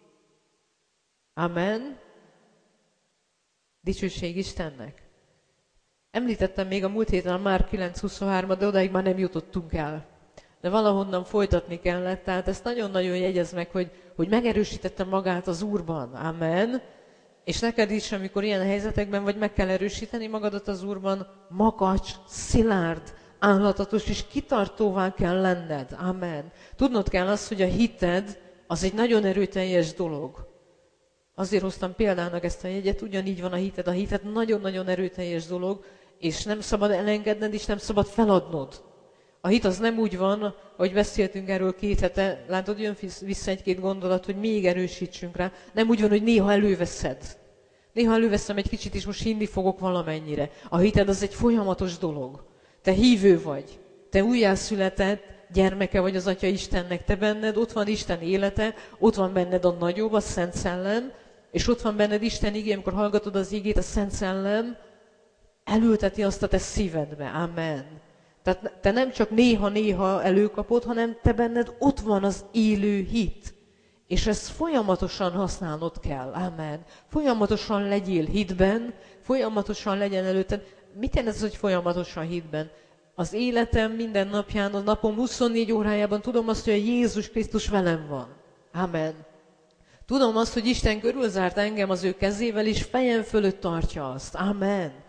Amen. Dicsőség Istennek. Említettem még a múlt héten a Márk kilenc huszonhárom, de odaig már nem jutottunk el. De valahonnan folytatni kellett, tehát ezt nagyon-nagyon jegyezd meg, hogy, hogy megerősítette magát az Úrban. Amen. És neked is, amikor ilyen helyzetekben vagy, meg kell erősíteni magadat az Úrban, makacs, szilárd, állhatatos és kitartóvá kell lenned. Amen. Tudnod kell azt, hogy a hited az egy nagyon erőteljes dolog. Azért hoztam példának ezt a jegyet, ugyanígy van a hited. A hited nagyon-nagyon erőteljes dolog, és nem szabad elengedned, és nem szabad feladnod. A hit az nem úgy van, ahogy beszéltünk erről két hete, látod, jön vissza egy-két gondolat, hogy még erősítsünk rá. Nem úgy van, hogy néha előveszed. Néha előveszem egy kicsit, és most hinni fogok valamennyire. A hited az egy folyamatos dolog. Te hívő vagy. Te újjászületett gyermeke vagy az Atya Istennek. Te benned, ott van Isten élete, ott van benned a nagyobb, a Szent Szellem, és ott van benned Isten igé, amikor hallgatod az igét, a Szent Szellem elülteti azt a te szívedbe. Amen. Tehát te nem csak néha-néha előkapod, hanem te benned ott van az élő hit. És ezt folyamatosan használnod kell. Amen. Folyamatosan legyél hitben, folyamatosan legyen előtted. Mit jelent ez, hogy folyamatosan hitben? Az életem minden napján, a napom huszonnégy órájában tudom azt, hogy a Jézus Krisztus velem van. Amen. Tudom azt, hogy Isten körülzárt engem az ő kezével, és fejem fölött tartja azt. Amen.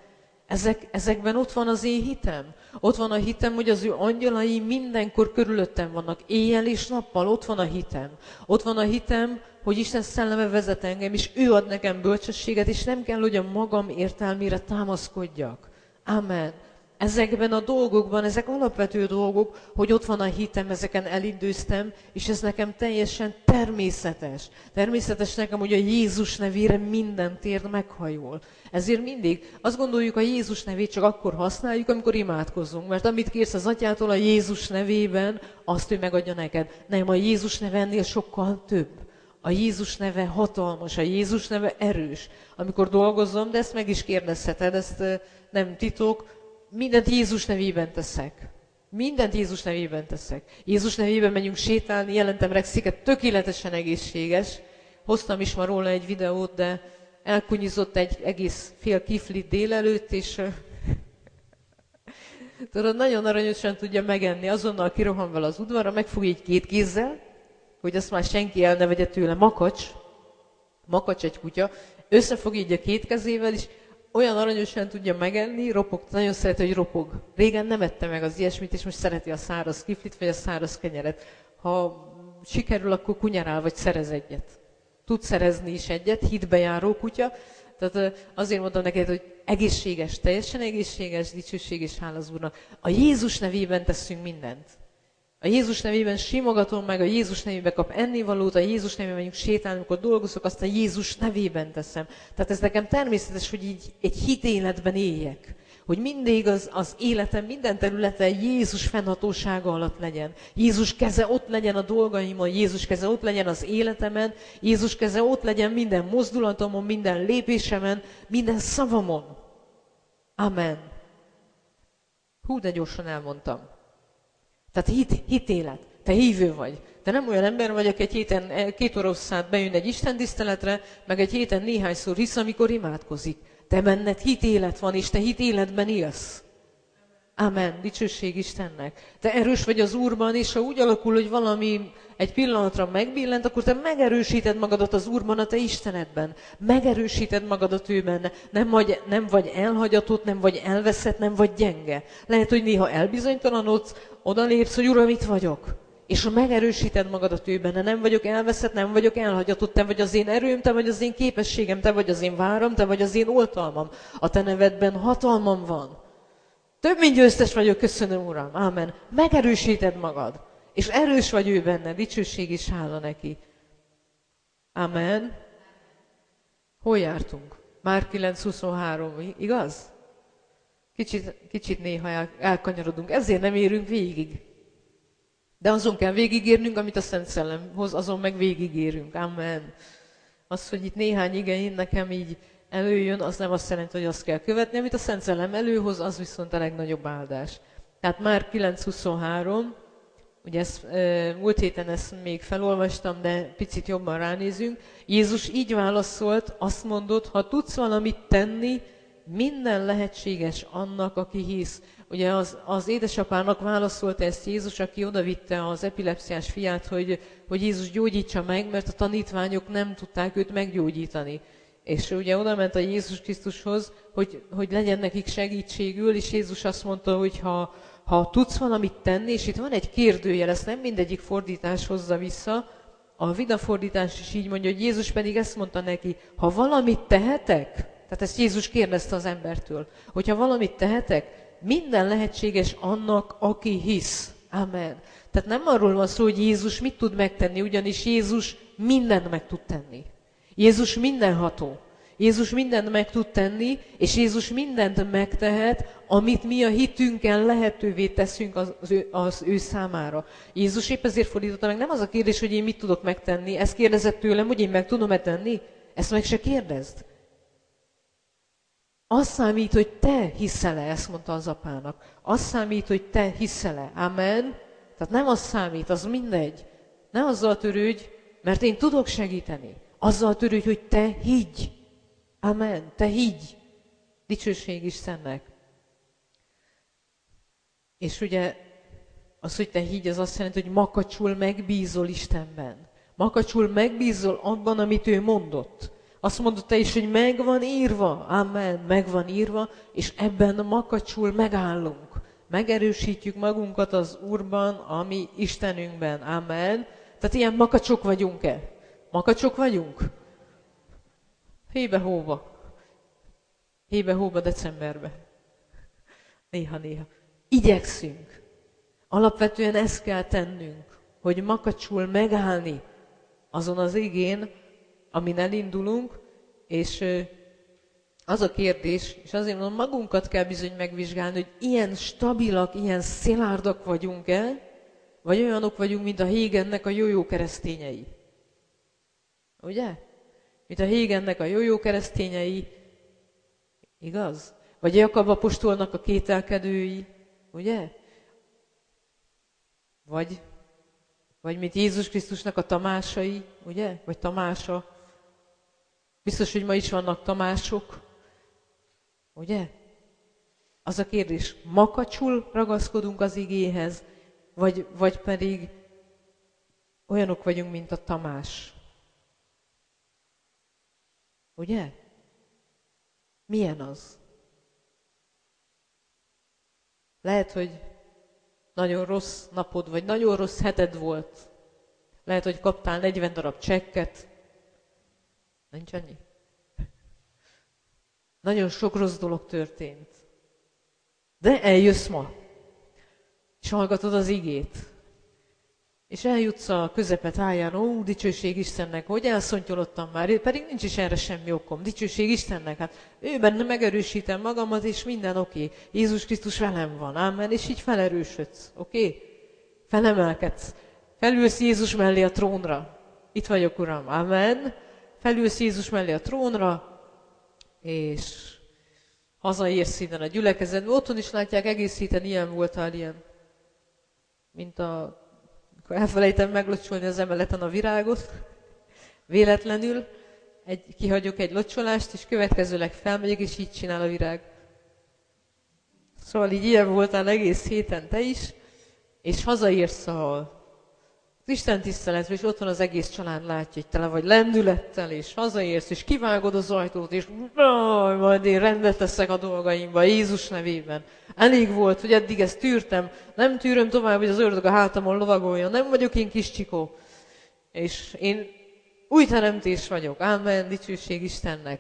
Ezek, ezekben ott van az én hitem. Ott van a hitem, hogy az ő angyalai mindenkor körülöttem vannak. Éjjel és nappal ott van a hitem. Ott van a hitem, hogy Isten szelleme vezet engem, és ő ad nekem bölcsességet, és nem kell, hogy a magam értelmére támaszkodjak. Amen. Ezekben a dolgokban, ezek alapvető dolgok, hogy ott van a hitem, ezeken elindőztem, és ez nekem teljesen természetes. Természetes nekem, hogy a Jézus nevére minden tér meghajol. Ezért mindig azt gondoljuk, a Jézus nevét csak akkor használjuk, amikor imádkozunk. Mert amit kérsz az Atyától a Jézus nevében, azt ő megadja neked. Nem, a Jézus neve ennél sokkal több. A Jézus neve hatalmas, a Jézus neve erős. Amikor dolgozom, de ezt meg is kérdezheted, ezt nem titok, mindent Jézus nevében teszek. Mindent Jézus nevében teszek. Jézus nevében megyünk sétálni, jelentem Rexiket, tökéletesen egészséges. Hoztam is már róla egy videót, de elkunyizott egy egész fél kiflit délelőtt, és tudod, nagyon aranyosan tudja megenni, azonnal kirohan vele az udvarra, megfogja így két kézzel, hogy azt már senki el ne vegye tőle. Makacs, makacs egy kutya, összefogja így a két kezével, és olyan aranyosan tudja megenni, ropog, nagyon szereti, hogy ropog. Régen nem ette meg az ilyesmit, és most szereti a száraz kiflit, vagy a száraz kenyeret. Ha sikerül, akkor kunyarál, vagy szerez egyet. Tud szerezni is egyet, hitbe járó kutya. Tehát azért mondom neked, hogy egészséges, teljesen egészséges, dicsőség és hála az Úrnak. A Jézus nevében teszünk mindent. A Jézus nevében simogatom meg, a Jézus nevében kap ennivalót, a Jézus nevében megyünk sétálni, amikor dolgozok, azt a Jézus nevében teszem. Tehát ez nekem természetes, hogy így egy hitéletben éljek. Hogy mindig az, az életem minden területen Jézus fennhatósága alatt legyen. Jézus keze ott legyen a dolgaimon, Jézus keze ott legyen az életemen, Jézus keze ott legyen minden mozdulatomon, minden lépésemen, minden szavamon. Amen. Hú, de gyorsan elmondtam. Tehát hit, hitélet. Te hívő vagy. Te nem olyan ember vagy, aki egy héten két óra hosszát bejön egy istentiszteletre, meg egy héten néhányszor hisz, amikor imádkozik. Te benned hitélet van, és te hitéletben élsz. Amen. Dicsőség Istennek. Te erős vagy az Úrban, és ha úgy alakul, hogy valami egy pillanatra megbillent, akkor te megerősíted magadat az Úrban, a te Istenedben. Megerősíted magadat ő benne. Nem vagy, nem vagy elhagyatott, nem vagy elveszett, nem vagy gyenge. Lehet, hogy néha elbizonytalanodsz, odalépsz, hogy Uram, itt vagyok. És ha megerősíted magadat ő benne, nem vagyok elveszett, nem vagyok elhagyatott, te vagy az én erőm, te vagy az én képességem, te vagy az én váram, te vagy az én oltalmam. A te nevedben hatalmam van. Több mint győztes vagyok, köszönöm Uram. Ámen. Megerősíted magad. És erős vagy ő benne, dicsőség is hála neki. Amen. Hol jártunk? Már kilenc huszonhárom, igaz? Kicsit, kicsit néha el, elkanyarodunk, ezért nem érünk végig. De azon kell végigérnünk, amit a Szent Szellem hoz, azon meg végigérünk. Amen. Az, hogy itt néhány igény nekem így előjön, az nem azt jelenti, hogy azt kell követni, amit a Szent Szellem előhoz, az viszont a legnagyobb áldás. Tehát már kilenc huszonhárom, ugye ezt, e, múlt héten ezt még felolvastam, de picit jobban ránézünk. Jézus így válaszolt, azt mondott, ha tudsz valamit tenni, minden lehetséges annak, aki hisz. Ugye az, az édesapának válaszolta ezt Jézus, aki odavitte az epilepsziás fiát, hogy, hogy Jézus gyógyítsa meg, mert a tanítványok nem tudták őt meggyógyítani. És ugye oda ment a Jézus Krisztushoz, hogy, hogy legyen nekik segítségül, és Jézus azt mondta, hogy ha, ha tudsz valamit tenni, és itt van egy kérdőjel, ezt nem mindegyik fordítás hozza vissza, a Vida fordítás is így mondja, hogy Jézus pedig ezt mondta neki, ha valamit tehetek, tehát ezt Jézus kérdezte az embertől, hogyha valamit tehetek, minden lehetséges annak, aki hisz. Amen. Tehát nem arról van szó, hogy Jézus mit tud megtenni, ugyanis Jézus mindent meg tud tenni. Jézus mindenható. Jézus mindent meg tud tenni, és Jézus mindent megtehet, amit mi a hitünkkel lehetővé teszünk az, az, ő, az ő számára. Jézus épp ezért fordította meg, nem az a kérdés, hogy én mit tudok megtenni, ezt kérdezett tőlem, hogy én meg tudom-e tenni? Ezt meg se kérdezd. Az számít, hogy te hiszel-e, ezt mondta az apának. Az számít, hogy te hiszel-e. Amen. Tehát nem az számít, az mindegy. Ne azzal törődj, mert én tudok segíteni. Azzal törődj, hogy te higgy. Amen. Te higgy. Dicsőség Istennek. És ugye az, hogy te higgy, az azt jelenti, hogy makacsul megbízol Istenben. Makacsul megbízol abban, amit ő mondott. Azt mondod te is, hogy megvan írva. Amen, megvan írva, és ebben makacsul megállunk. Megerősítjük magunkat az Úrban, ami Istenünkben. Amen. Tehát ilyen makacsok vagyunk-e? Makacsok vagyunk? Hébe-hóba. Hébe-hóba decemberbe. Néha-néha. Igyekszünk. Alapvetően ezt kell tennünk, hogy makacsul megállni azon az igén, amin elindulunk, és az a kérdés, és azért mondom, magunkat kell bizony megvizsgálni, hogy ilyen stabilak, ilyen szilárdak vagyunk-e, vagy olyanok vagyunk, mint a Hégennek a jójó keresztényei. Ugye? Mint a Hégennek a jójó keresztényei, igaz? Vagy Jakab apostolnak a kételkedői, ugye? Vagy, vagy mint Jézus Krisztusnak a Tamásai, ugye? Vagy Tamása. Biztos, hogy ma is vannak Tamások, ugye? Az a kérdés, makacsul ragaszkodunk az igéhez, vagy, vagy pedig olyanok vagyunk, mint a Tamás. Ugye? Milyen az? Lehet, hogy nagyon rossz napod, vagy nagyon rossz heted volt. Lehet, hogy kaptál negyven darab csekket. Nincs annyi? Nagyon sok rossz dolog történt. De eljössz ma, és hallgatod az igét. És eljutsz a közepetáján, ó, dicsőség Istennek, hogy elszontyolottam már, pedig nincs is erre semmi okom. Dicsőség Istennek, hát ő benne megerősítem magamat, és minden oké. Okay. Jézus Krisztus velem van, ámen, és így felerősödsz, oké? Okay? Felemelkedsz, felülsz Jézus mellé a trónra. Itt vagyok, Uram, ámen. Felülsz Jézus mellé a trónra, és hazaérsz innen a gyülekezetbe. Otthon is látják, egész héten ilyen voltál, ilyen, mint a... Akkor elfelejtem meglocsolni az emeleten a virágot, véletlenül egy, kihagyok egy locsolást, és következőleg felmegyek, és így csinál a virág. Szóval így ilyen voltál egész héten te is, és hazaérsz a az Isten tiszteletre, és otthon az egész család látja, hogy tele vagy lendülettel, és hazaérsz, és kivágod az ajtót, és majd én rendet teszek a dolgaimba, Jézus nevében. Elég volt, hogy eddig ezt tűrtem, nem tűröm tovább, hogy az ördög a hátamon lovagoljon, nem vagyok én kis csikó. És én új teremtés vagyok, ámen, dicsőség Istennek.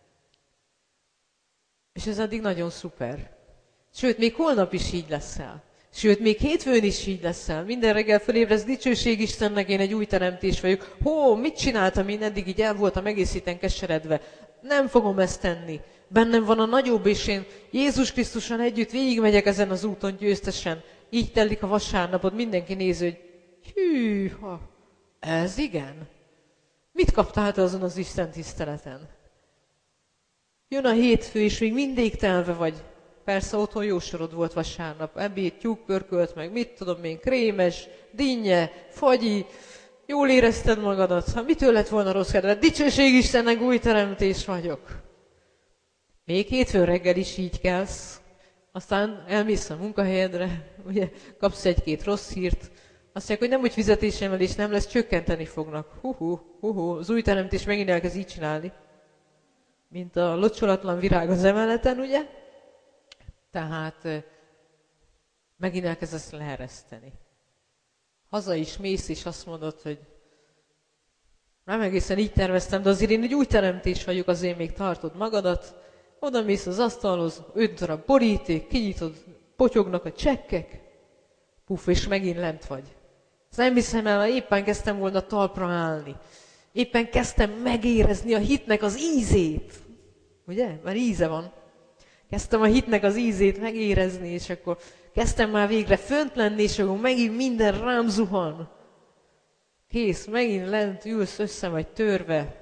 És ez eddig nagyon szuper. Sőt, még holnap is így leszel. Sőt, még hétfőn is így leszel. Minden reggel fölébredsz, dicsőség Istennek, én egy új teremtés vagyok. Hó, mit csináltam én eddig, így el voltam egész héten keseredve. Nem fogom ezt tenni. Bennem van a nagyobb, és én Jézus Krisztuson együtt végigmegyek ezen az úton győztesen. Így telik a vasárnapot, mindenki nézi, hogy hűha, ez igen. Mit kaptál te azon az Isten tiszteleten? Jön a hétfő, és még mindig telve vagy. Persze otthon jó sorod volt vasárnap, ebéd, tyúkpörkölt, meg mit tudom én, krémes, dinnye, fagyi, jól érezted magadat, ha mitől lett volna rossz kedved? Dicsőség Istennek, új teremtés vagyok. Még hétfőn reggel is így kelsz, aztán elmész a munkahelyedre, ugye kapsz egy-két rossz hírt, azt mondják, hogy nem úgy fizetésemelés nem lesz, csökkenteni fognak. Hú-hú, hú-hú, az új teremtés megint elkezd így csinálni, mint a locsolatlan virág az emeleten, ugye? Tehát megint elkezdesz leereszteni. Haza is mész, és azt mondod, hogy nem egészen így terveztem, de azért én egy új teremtés vagyok, azért még tartod magadat. Oda mész az asztalhoz, öt darab boríték, kinyitod, potyognak a csekkek, puff, és megint lent vagy. Ezt nem hiszem el, mert éppen kezdtem volna talpra állni. Éppen kezdtem megérezni a hitnek az ízét. Ugye? Már íze van. Kezdtem a hitnek az ízét megérezni, és akkor kezdtem már végre fönt lenni, és akkor megint minden rám zuhan. Kész, megint lent ülsz, össze vagy törve.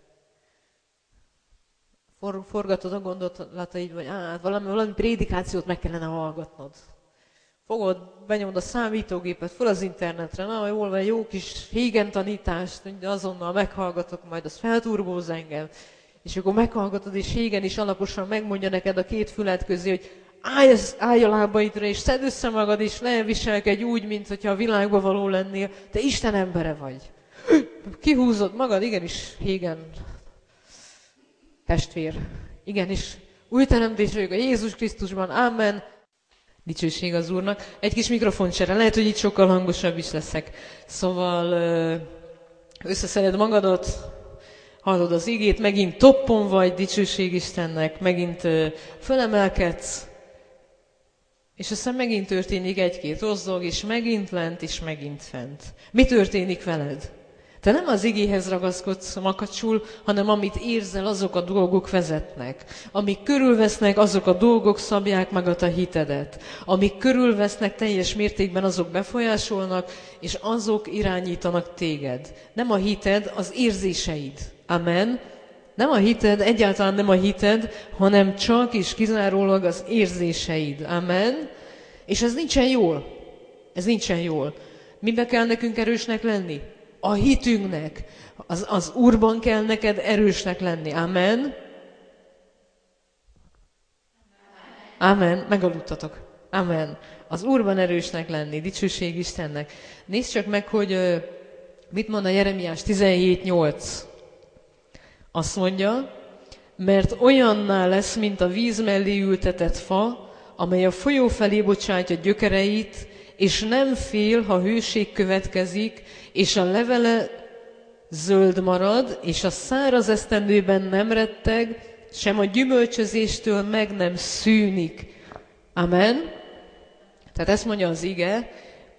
For, forgatod a gondolataid, vagy á, valami, valami prédikációt meg kellene hallgatnod. Fogod, benyomod a számítógépet föl az internetre, na jól van, jó kis Hégen tanítást, azonnal meghallgatok, majd az felturbóz engem. És akkor meghallgatod, és Hégen is alaposan megmondja neked a két füled közé, hogy állj, állj a lábaidra, és szedd össze magad, és ne viselkedj úgy, mint hogyha a világba való lennél. Te Isten embere vagy. Kihúzod magad, igenis, Hégen. Testvér, igenis, új teremtés vagyok a Jézus Krisztusban, amen. Dicsőség az Úrnak. Egy kis mikrofoncsere, lehet, hogy itt sokkal hangosabb is leszek. Szóval összeszeded magadat, hallod az igét, megint toppon vagy, dicsőség Istennek, megint fölemelkedsz, és aztán megint történik egy-két rossz dolog, és megint lent, és megint fent. Mi történik veled? Te nem az igéhez ragaszkodsz makacsul, hanem amit érzel, azok a dolgok vezetnek. Amik körülvesznek, azok a dolgok szabják meg a te hitedet. Amik körülvesznek teljes mértékben, azok befolyásolnak, és azok irányítanak téged. Nem a hited, az érzéseid. Amen. Nem a hited, egyáltalán nem a hited, hanem csak és kizárólag az érzéseid. Amen. És ez nincsen jól. Ez nincsen jól. Miben kell nekünk erősnek lenni? A hitünknek. Az, az Úrban kell neked erősnek lenni. Amen. Amen. Megaludtatok. Amen. Az Úrban erősnek lenni. Dicsőség Istennek. Nézd csak meg, hogy mit mond a Jeremiás tizenhét nyolc. Azt mondja, mert olyanná lesz, mint a víz mellé ültetett fa, amely a folyó felé bocsátja gyökereit, és nem fél, ha hőség következik, és a levele zöld marad, és a száraz esztendőben nem retteg, sem a gyümölcsözéstől meg nem szűnik. Amen. Tehát ezt mondja az ige,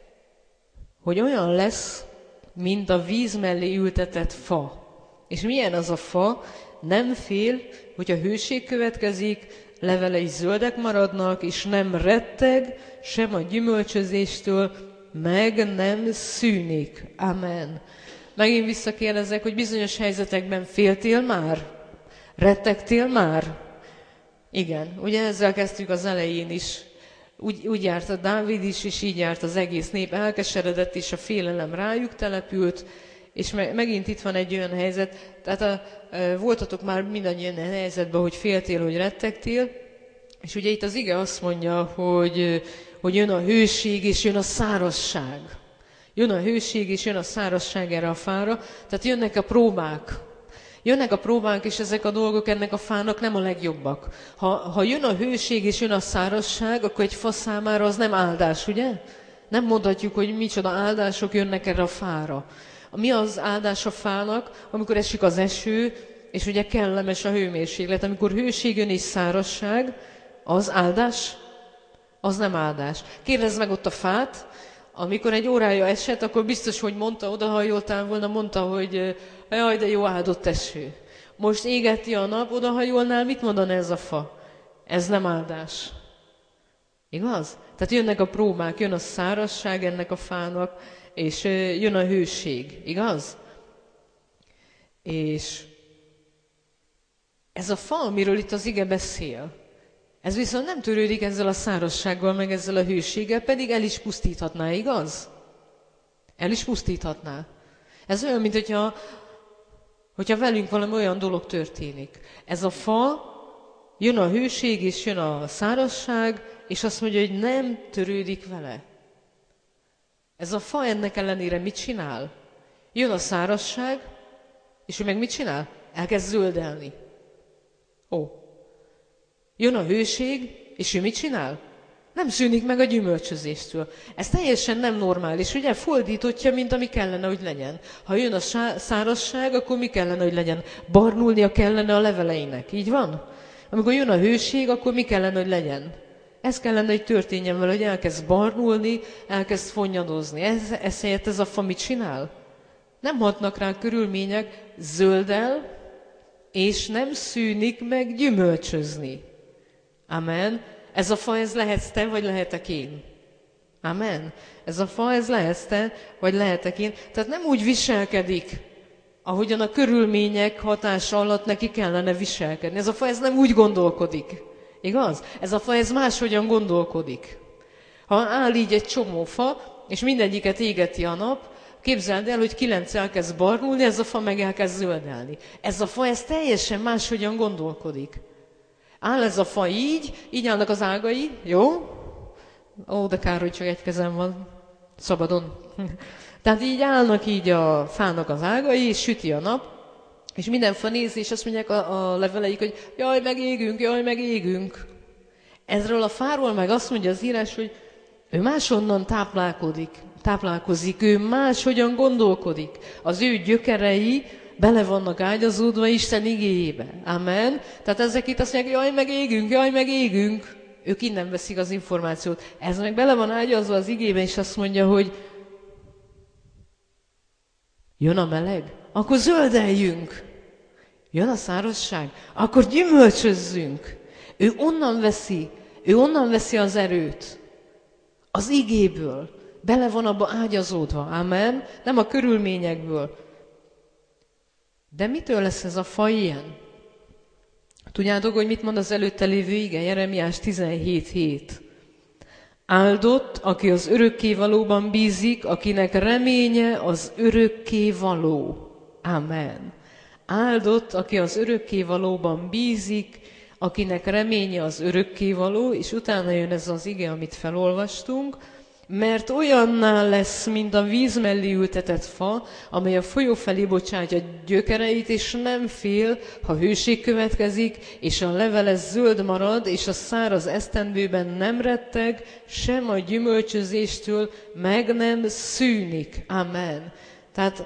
hogy olyan lesz, mint a víz mellé ültetett fa. És milyen az a fa? Nem fél, hogyha hőség következik, levelei zöldek maradnak, és nem retteg, sem a gyümölcsözéstől meg nem szűnik. Amen. Megint visszakérdezek, hogy bizonyos helyzetekben féltél már? Rettegtél már? Igen, ugye ezzel kezdtük az elején is. Úgy, úgy járt a Dávid is, és így járt az egész nép. Elkeseredett, és a félelem rájuk települt, és me- megint itt van egy olyan helyzet, tehát a, e, voltatok már mindannyian ilyen helyzetben, hogy féltél, hogy rettegtél, és ugye itt az ige azt mondja, hogy, hogy jön a hőség, és jön a szárazság. Jön a hőség, és jön a szárazság erre a fára, tehát jönnek a próbák. Jönnek a próbák, és ezek a dolgok ennek a fának nem a legjobbak. Ha, ha jön a hőség, és jön a szárazság, akkor egy fa számára az nem áldás, ugye? Nem mondhatjuk, hogy micsoda áldások jönnek erre a fára. Mi az áldás a fának, amikor esik az eső, és ugye kellemes a hőmérséklet. Amikor hőség jön és szárazság, az áldás? Az nem áldás. Kérdezd meg ott a fát, amikor egy órája esett, akkor biztos, hogy mondta, odahajoltál volna, mondta, hogy jaj, de jó áldott eső. Most égeti a nap, odahajolnál, mit mondaná ez a fa? Ez nem áldás. Igaz? Tehát jönnek a próbák, jön a szárazság ennek a fának, és jön a hőség. Igaz? És ez a fa, amiről itt az ige beszél, ez viszont nem törődik ezzel a szárazsággal, meg ezzel a hőséggel, pedig el is pusztíthatná, igaz? El is pusztíthatná. Ez olyan, mint hogyha, hogyha velünk valami olyan dolog történik. Ez a fa, jön a hőség, és jön a szárazság, és azt mondja, hogy nem törődik vele. Ez a fa ennek ellenére mit csinál? Jön a szárazság, és ő meg mit csinál? Elkezd zöldelni. Ó. Jön a hőség, és ő mit csinál? Nem szűnik meg a gyümölcsözéstől. Ez teljesen nem normális, ugye? Fordítottja, mint ami kellene, hogy legyen. Ha jön a szárazság, akkor mi kellene, hogy legyen? Barnulnia kellene a leveleinek, így van? Amikor jön a hőség, akkor mi kellene, hogy legyen? Ez kellene, hogy történjen vele, hogy elkezd barnulni, elkezd fonnyadozni. Ez, ez helyett ez a fa mit csinál? Nem hatnak rá körülmények, zöldel, és nem szűnik meg gyümölcsözni. Amen. Ez a fa, ez lehetsz te, vagy lehetek én? Amen. Ez a fa, ez lehetsz te, vagy lehetek én? Tehát nem úgy viselkedik, ahogyan a körülmények hatása alatt neki kellene viselkedni. Ez a fa, ez nem úgy gondolkodik. Igaz? Ez a fa, ez máshogyan gondolkodik. Ha áll így egy csomó fa, és mindegyiket égeti a nap, képzeld el, hogy kilenc elkezd barnulni, ez a fa meg elkezd zöldelni. Ez a fa, ez teljesen máshogyan gondolkodik. Áll ez a fa így, így állnak az ágai, jó? Ó, de kár, hogy csak egy kezem van, szabadon. Tehát így állnak így a fának az ágai, és süti a nap, És mindenféle nézi, és azt mondják a, a leveleik, hogy jaj, megégünk, jaj, megégünk. Ezről a fáról meg azt mondja az írás, hogy ő máshonnan táplálkodik, táplálkozik, ő máshogyan gondolkodik. Az ő gyökerei bele vannak ágyazódva Isten igéjébe. Amen. Tehát ezek itt azt mondják, jaj, megégünk, jaj, megégünk. Ők innen veszik az információt. Ez meg bele van ágyazva az igébe, és azt mondja, hogy jön a meleg, akkor zöldeljünk. Jön a szárazság, akkor gyümölcsözzünk. Ő onnan veszi, ő onnan veszi az erőt. Az igéből. Bele van abba ágyazódva. Amen. Nem a körülményekből. De mitől lesz ez a fa ilyen? Tudjátok, hogy mit mond az előtte lévő ige? Jeremiás tizenhét hét. Áldott, aki az örökkévalóban bízik, akinek reménye az örökkévaló. Amen. Áldott, aki az örökkévalóban bízik, akinek reménye az örökkévaló, és utána jön ez az ige, amit felolvastunk, mert olyanná lesz, mint a víz mellé ültetett fa, amely a folyó felé bocsátja gyökereit, és nem fél, ha hőség következik, és a levele zöld marad, és a száraz esztendőben nem retteg, sem a gyümölcsözéstől meg nem szűnik. Amen. Tehát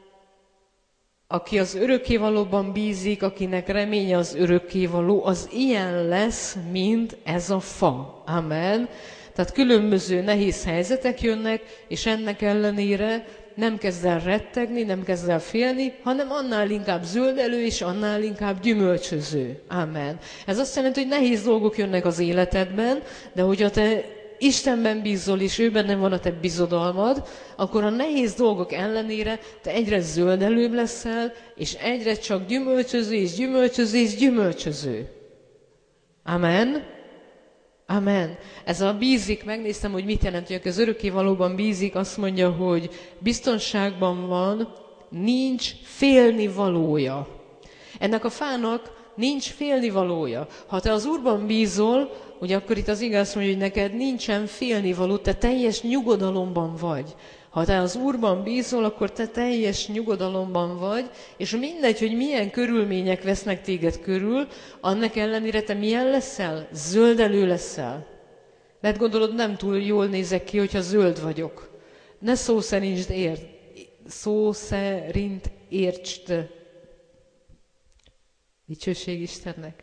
aki az örökkévalóban bízik, akinek reménye az örökkévaló, az ilyen lesz, mint ez a fa. Amen. Tehát különböző nehéz helyzetek jönnek, és ennek ellenére nem kezd el rettegni, nem kezd el félni, hanem annál inkább zöldelő, és annál inkább gyümölcsöző. Amen. Ez azt jelenti, hogy nehéz dolgok jönnek az életedben, de hogyha te Istenben bízol, és ő benne van a te bizodalmad, akkor a nehéz dolgok ellenére te egyre zöldelőbb leszel, és egyre csak gyümölcsöző, és gyümölcsöző, és gyümölcsöző. Amen. Amen. Ez a bízik, megnéztem, hogy mit jelent, hogy az örökkévalóban bízik, azt mondja, hogy biztonságban van, nincs félnivalója. Ennek a fának nincs félnivalója. Ha te az Úrban bízol, ugye akkor itt az igaz mondja, hogy neked nincsen félnivaló, te teljes nyugodalomban vagy. Ha te az Úrban bízol, akkor te teljes nyugodalomban vagy, és mindegy, hogy milyen körülmények vesznek téged körül, annak ellenére te milyen leszel? Zöldelő leszel. Lehet gondolod, nem túl jól nézek ki, hogyha zöld vagyok. Ne szó szerint értsd. Szó szerint értsd. Dicsőség Istennek.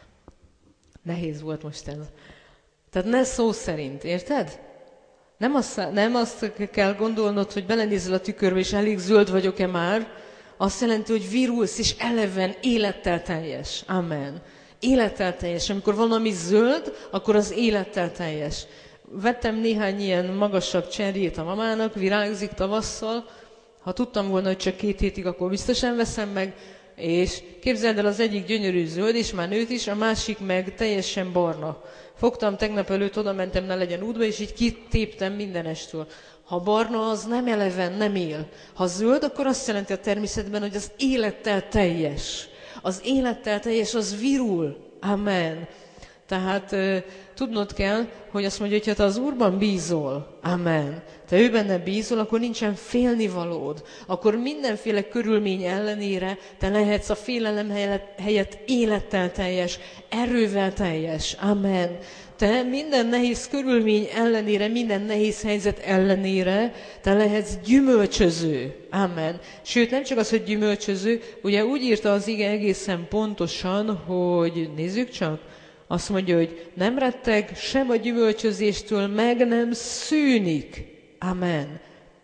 Nehéz volt most ez. Tehát ne szó szerint, érted? Nem azt, nem azt kell gondolnod, hogy belenézel a tükörbe, és elég zöld vagyok-e már. Azt jelenti, hogy virulsz, és eleven, élettel teljes. Amen. Élettel teljes. Amikor valami zöld, akkor az élettel teljes. Vettem néhány ilyen magasabb cserjét a mamának, virágzik tavasszal. Ha tudtam volna, hogy csak két hétig, akkor biztosan veszem meg. És képzeld el, az egyik gyönyörű zöld, és már nőtt is, a másik meg teljesen barna. Fogtam tegnap előtt, oda mentem, ne legyen útba, és így kitéptem mindenestől. Ha barna, az nem eleven, nem él. Ha zöld, akkor azt jelenti a természetben, hogy az élettel teljes. Az élettel teljes, az virul. Amen. Tehát uh, tudnod kell, hogy azt mondja, hogy ha te az Úrban bízol, amen, te ő benne bízol, akkor nincsen félnivalód. Akkor mindenféle körülmény ellenére te lehetsz a félelem helyett élettel teljes, erővel teljes. Amen. Te minden nehéz körülmény ellenére, minden nehéz helyzet ellenére, te lehetsz gyümölcsöző. Amen. Sőt, nem csak az, hogy gyümölcsöző, ugye úgy írta az ige egészen pontosan, hogy nézzük csak, azt mondja, hogy nem retteg sem a gyümölcsözéstől, meg nem szűnik. Amen.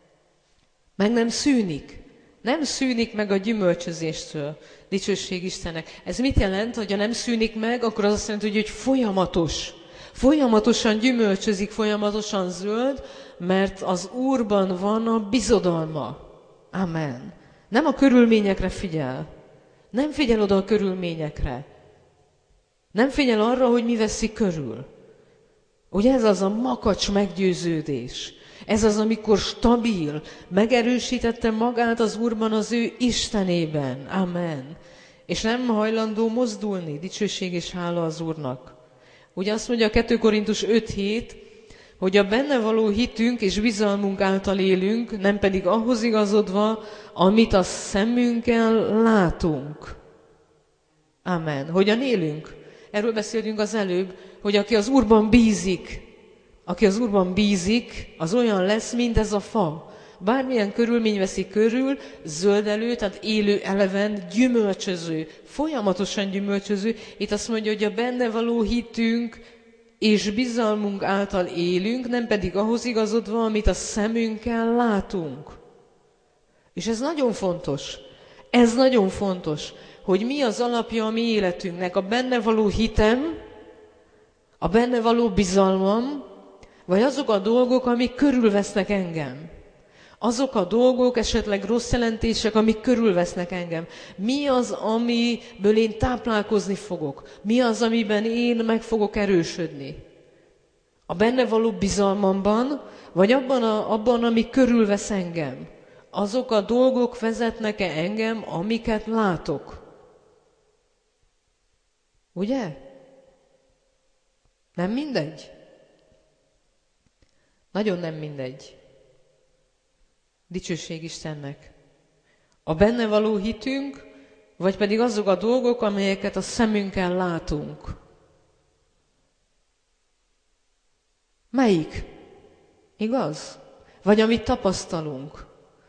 Meg nem szűnik. Nem szűnik meg a gyümölcsözéstől. Dicsőség Istennek. Ez mit jelent, hogy ha nem szűnik meg, akkor az azt jelenti, hogy folyamatos. Folyamatosan gyümölcsözik, folyamatosan zöld, mert az Úrban van a bizodalma. Amen. Nem a körülményekre figyel. Nem figyel oda a körülményekre. Nem figyel arra, hogy mi veszi körül. Ugye ez az a makacs meggyőződés. Ez az, amikor stabil, megerősítette magát az Úrban, az ő Istenében. Amen. És nem hajlandó mozdulni. Dicsőség és hála az Úrnak. Ugye azt mondja a kettő Korintus öt hét, hogy a benne való hitünk és bizalmunk által élünk, nem pedig ahhoz igazodva, amit a szemünkkel látunk. Amen. Hogyan élünk? Erről beszélünk az előbb, hogy aki az Úrban bízik, aki az Úrban bízik, az olyan lesz, mint ez a fa. Bármilyen körülmény veszi körül, zöldelő, tehát élő, eleven, gyümölcsöző, folyamatosan gyümölcsöző. Itt azt mondja, hogy a benne való hitünk és bizalmunk által élünk, nem pedig ahhoz igazodva, amit a szemünkkel látunk. És ez nagyon fontos. Ez nagyon fontos, hogy mi az alapja a mi életünknek. A benne való hitem, a benne való bizalmam, vagy azok a dolgok, amik körülvesznek engem. Azok a dolgok, esetleg rossz jelentések, amik körülvesznek engem. Mi az, amiből én táplálkozni fogok? Mi az, amiben én meg fogok erősödni? A benne való bizalmamban, vagy abban, a, abban ami körülvesz engem? Azok a dolgok vezetnek-e engem, amiket látok? Ugye? Nem mindegy? Nagyon nem mindegy. Dicsőség Istennek. A benne való hitünk, vagy pedig azok a dolgok, amelyeket a szemünkkel látunk. Melyik? Igaz? Vagy amit tapasztalunk.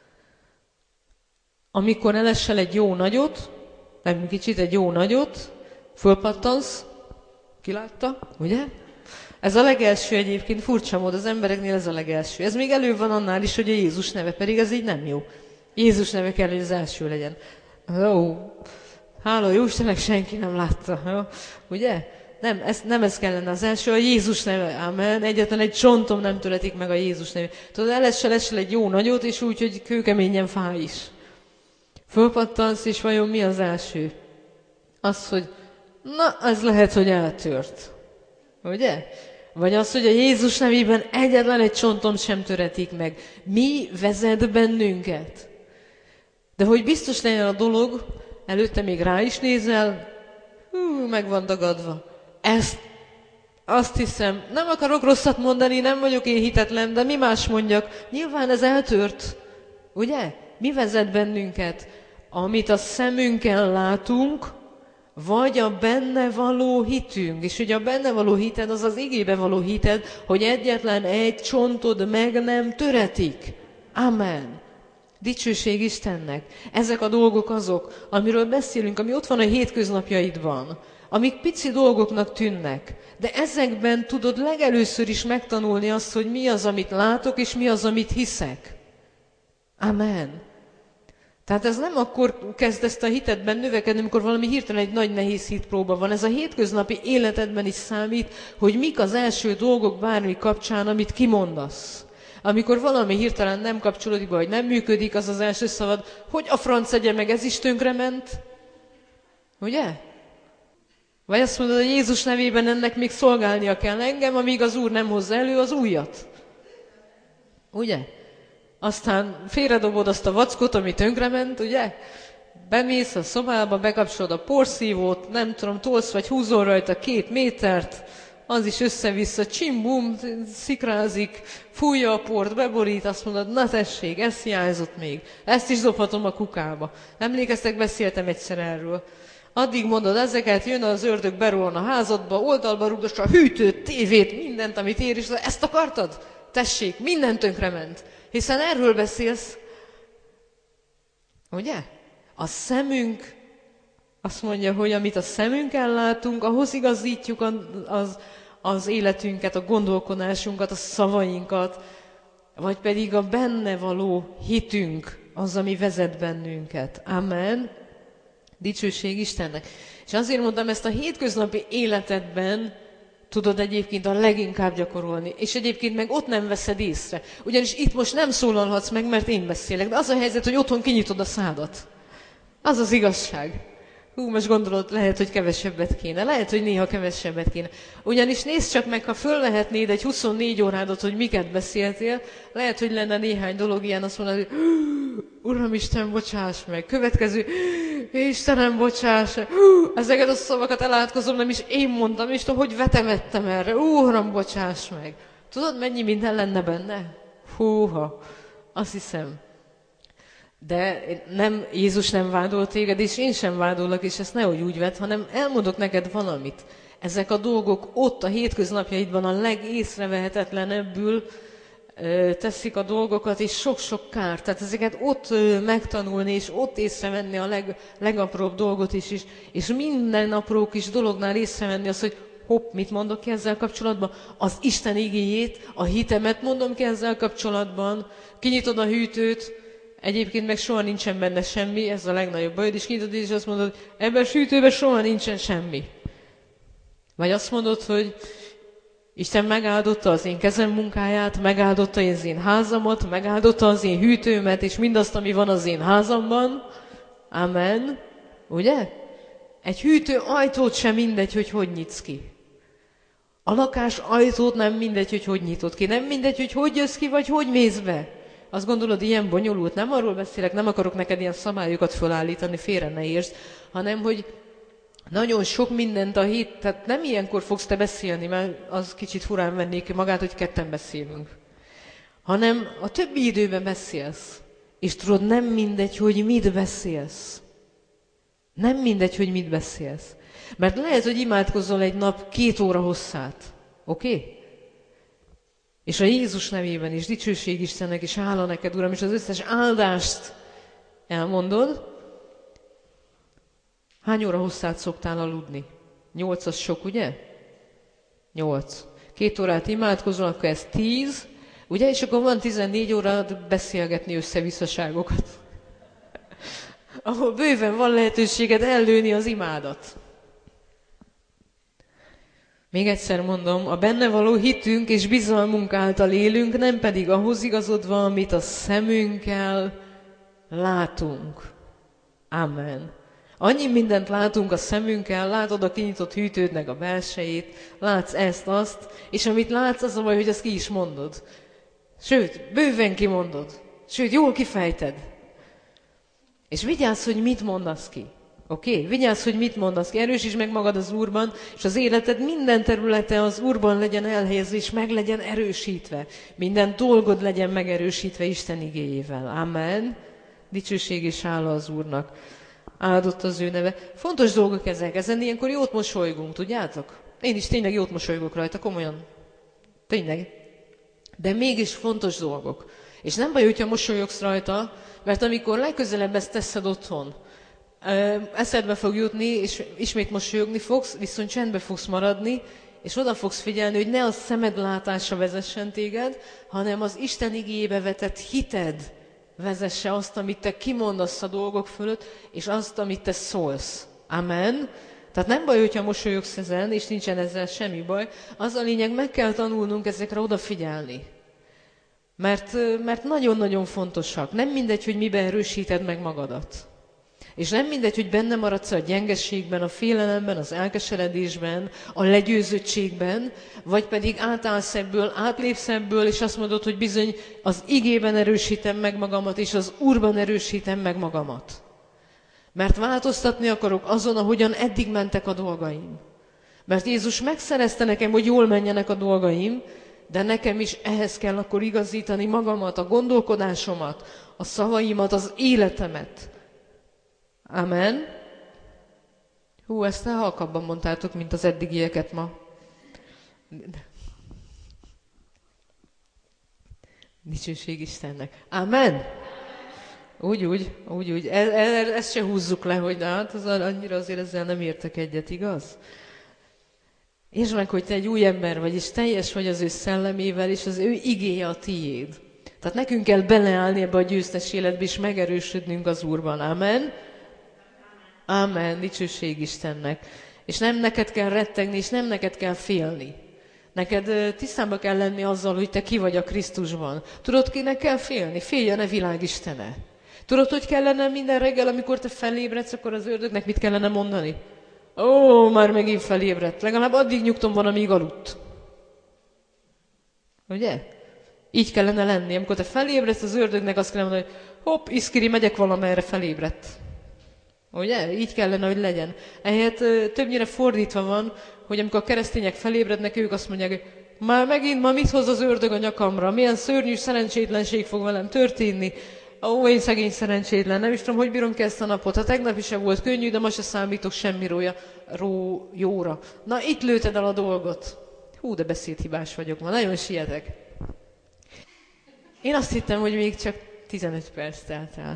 Amikor elesel egy jó nagyot, nem kicsit egy jó nagyot, fölpattansz, ki látta, ugye? Ez a legelső egyébként, furcsa mód, az embereknél ez a legelső. Ez még előbb van annál is, hogy a Jézus neve, pedig ez így nem jó. Jézus neve kell, hogy az első legyen. Ó, hála jó Istennek, senki nem látta, jó? Ugye? Nem ez, nem ez kellene az első, a Jézus neve, amen. Egyetlen egy csontom nem töretik meg a Jézus neve. Tudod, elessel, esel egy jó nagyot, és úgy, hogy kőkeményen fáj is. Fölpattansz, és vajon mi az első? Az, hogy na, ez lehet, hogy eltört. Ugye? Vagy az, hogy a Jézus nevében egyetlen egy csontom sem töretik meg. Mi vezet bennünket? De hogy biztos legyen a dolog, előtte még rá is nézel, hú, meg van dagadva. Ezt, azt hiszem, nem akarok rosszat mondani, nem vagyok én hitetlen, de mi más mondjak? Nyilván ez eltört. Ugye? Mi vezet bennünket? Amit a szemünkkel látunk, vagy a benne való hitünk. És ugye a benne való hited, az az igébe való hited, hogy egyetlen egy csontod meg nem töretik. Amen. Dicsőség Istennek. Ezek a dolgok azok, amiről beszélünk, ami ott van a hétköznapjaidban, amik pici dolgoknak tűnnek. De ezekben tudod legelőször is megtanulni azt, hogy mi az, amit látok, és mi az, amit hiszek. Amen. Tehát ez nem akkor kezd a hitedben növekedni, amikor valami hirtelen egy nagy nehéz hitpróba van. Ez a hétköznapi életedben is számít, hogy mik az első dolgok bármi kapcsán, amit kimondasz. Amikor valami hirtelen nem kapcsolódik be, vagy nem működik, az az első szavad, hogy a franc egye meg, ez is tönkrement. Ugye? Vagy azt mondod, hogy Jézus nevében ennek még szolgálnia kell engem, amíg az Úr nem hozza elő az újat. Ugye? Aztán félredobod azt a vackot, ami tönkrement, ugye? Bemész a szobába, bekapcsolod a porszívót, nem tudom, tolsz vagy húzol rajta két métert, az is össze-vissza, csimbum, szikrázik, fújja a port, beborít, azt mondod, na tessék, ez hiányzott még, ezt is dobhatom a kukába. Emlékeztek, beszéltem egyszer erről. Addig mondod ezeket, jön az ördög, berollan a házadba, oldalba rúgdossa a hűtőt, tévét, mindent, amit ér, és ezt akartad? Tessék, minden tönkrement. Hiszen erről beszélsz. Ugye? A szemünk, azt mondja, hogy amit a szemünkkel látunk, ahhoz igazítjuk az, az életünket, a gondolkodásunkat, a szavainkat, vagy pedig a benne való hitünk az, ami vezet bennünket. Amen. Dicsőség Istennek. És azért mondtam, ezt a hétköznapi életedben tudod egyébként a leginkább gyakorolni. És egyébként meg ott nem veszed észre. Ugyanis itt most nem szólalhatsz meg, mert én beszélek. De az a helyzet, hogy otthon kinyitod a szádat. Az az igazság. Hú, most gondolod, lehet, hogy kevesebbet kéne. Lehet, hogy néha kevesebbet kéne. Ugyanis nézd csak meg, ha fölvehetnéd egy huszonnégy órádat, hogy miket beszéltél, lehet, hogy lenne néhány dolog ilyen, azt mondod, hogy Uram Isten, bocsáss meg. Következő, Istenem, bocsáss meg. Ezeket a szavakat elátkozom, nem is én mondtam, és tudom, hogy vetemettem erre. Uram, bocsáss meg. Tudod, mennyi minden lenne benne? Húha, azt hiszem. De nem, Jézus nem vádol téged, és én sem vádolok, és ezt nehogy úgy vedd, hanem elmondok neked valamit. Ezek a dolgok ott a hétköznapjaidban a legészrevehetetlenebbül ö, teszik a dolgokat, és sok-sok kár. Tehát ezeket ott ö, megtanulni, és ott észrevenni a leg, legapróbb dolgot is, és, és minden apró kis dolognál észrevenni azt, hogy hopp, mit mondok ki ezzel kapcsolatban? Az Isten igéjét, a hitemet mondom ki ezzel kapcsolatban. Kinyitod a hűtőt, egyébként meg soha nincsen benne semmi, ez a legnagyobb bajod, és kinyitod és azt mondod, ebben a hűtőben soha nincsen semmi. Vagy azt mondod, hogy Isten megáldotta az én kezem munkáját, megáldotta az én házamat, megáldotta az én hűtőmet, és mindazt, ami van az én házamban. Amen. Ugye? Egy hűtő ajtót sem mindegy, hogy hogy nyitsz ki. A lakás ajtót nem mindegy, hogy hogy nyitod ki. Nem mindegy, hogy hogy jössz ki, vagy hogy mész be. Azt gondolod, ilyen bonyolult? Nem arról beszélek, nem akarok neked ilyen szabályokat fölállítani, félre ne értsd, hanem, hogy nagyon sok mindent a hét, tehát nem ilyenkor fogsz te beszélni, mert az kicsit furán vennék magát, hogy ketten beszélünk. Hanem a többi időben beszélsz. És tudod, nem mindegy, hogy mit beszélsz. Nem mindegy, hogy mit beszélsz. Mert lehet, hogy imádkozol egy nap két óra hosszát. Oké? Okay? És a Jézus nevében is, dicsőség Istennek, és hála neked, Uram, és az összes áldást elmondod. Hány óra hosszát szoktál aludni? Nyolc az sok, ugye? Nyolc. Két órát imádkozol, akkor ez tíz, ugye? És akkor van tizennégy órát beszélgetni összevisszaságokat. Ahol bőven van lehetőséged ellőni az imádat. Még egyszer mondom, a benne való hitünk és bizalmunk által élünk, nem pedig ahhoz igazodva, amit a szemünkkel látunk. Amen. Annyi mindent látunk a szemünkkel, látod a kinyitott hűtődnek a belsejét, látsz ezt, azt, és amit látsz, az a baj, hogy azt ki is mondod. Sőt, bőven kimondod. Sőt, jól kifejted. És vigyázz, hogy mit mondasz ki. Oké? Okay? Vigyázz, hogy mit mondasz ki. Erősítsd meg magad az Úrban, és az életed minden területe az Úrban legyen elhelyezve, és meg legyen erősítve. Minden dolgod legyen megerősítve Isten igéjével. Amen. Dicsőség és hála az Úrnak. Áldott az ő neve. Fontos dolgok ezek. Ezen ilyenkor jót mosolygunk, tudjátok? Én is tényleg jót mosolygok rajta, komolyan. Tényleg. De mégis fontos dolgok. És nem baj, hogyha mosolyogsz rajta, mert amikor legközelebb ezt teszed otthon, eszedbe fog jutni, és ismét mosolyogni fogsz, viszont csendbe fogsz maradni, és oda fogsz figyelni, hogy ne a szemed látása vezessen téged, hanem az Isten igéjébe vetett hited vezesse azt, amit te kimondasz a dolgok fölött, és azt, amit te szólsz. Amen. Tehát nem baj, hogyha mosolyogsz ezen, és nincsen ezzel semmi baj. Az a lényeg, meg kell tanulnunk ezekre odafigyelni. Mert, mert nagyon-nagyon fontosak. Nem mindegy, hogy miben erősíted meg magadat. És nem mindegy, hogy benne maradsz a gyengeségben, a félelemben, az elkeseredésben, a legyőzöttségben, vagy pedig átállsz ebből, átlépsz ebből, és azt mondod, hogy bizony az igében erősítem meg magamat, és az Úrban erősítem meg magamat. Mert változtatni akarok azon, ahogyan eddig mentek a dolgaim. Mert Jézus megszerezte nekem, hogy jól menjenek a dolgaim, de nekem is ehhez kell akkor igazítani magamat, a gondolkodásomat, a szavaimat, az életemet. Amen. Hú, ezt halkabban mondtátok, mint az eddigieket ma. Dicsőség Istennek. Amen. Úgy, úgy, úgy, úgy. E, e, ezt se húzzuk le, hogy hát az annyira azért ezzel nem értek egyet, igaz? Értsd meg, hogy te egy új ember vagy, és teljes vagy az ő szellemével, és az ő igéje a tiéd. Tehát nekünk kell beleállni ebbe a győztes életbe, és megerősödnünk az Úrban. Amen. Amen, dicsőség Istennek. És nem neked kell rettegni, és nem neked kell félni. Neked tisztában kell lenni azzal, hogy te ki vagy a Krisztusban. Tudod, kinek kell félni? Féljen a világ Istene. Tudod, hogy kellene minden reggel, amikor te felébredsz, akkor az ördögnek mit kellene mondani? Ó, már megint felébredt. Legalább addig nyugtom van, amíg aludt. Ugye? Így kellene lenni. Amikor te felébredsz, az ördögnek azt kellene mondani, hogy hopp, iszkiri, megyek valamerre, felébredt. Ugye? Így kellene, hogy legyen. Ehelyett többnyire fordítva van, hogy amikor a keresztények felébrednek, ők azt mondják, hogy Már megint ma mit hoz az ördög a nyakamra? Milyen szörnyű szerencsétlenség fog velem történni? Ó, én szegény szerencsétlen, nem is tudom, hogy bírom ki ezt a napot. A tegnapi se volt könnyű, de ma se számítok semmi rója, ró, jóra. Na, itt lőted el a dolgot. Hú, de beszédhibás vagyok ma, nagyon sietek. Én azt hittem, hogy még csak tizenöt perc telt el.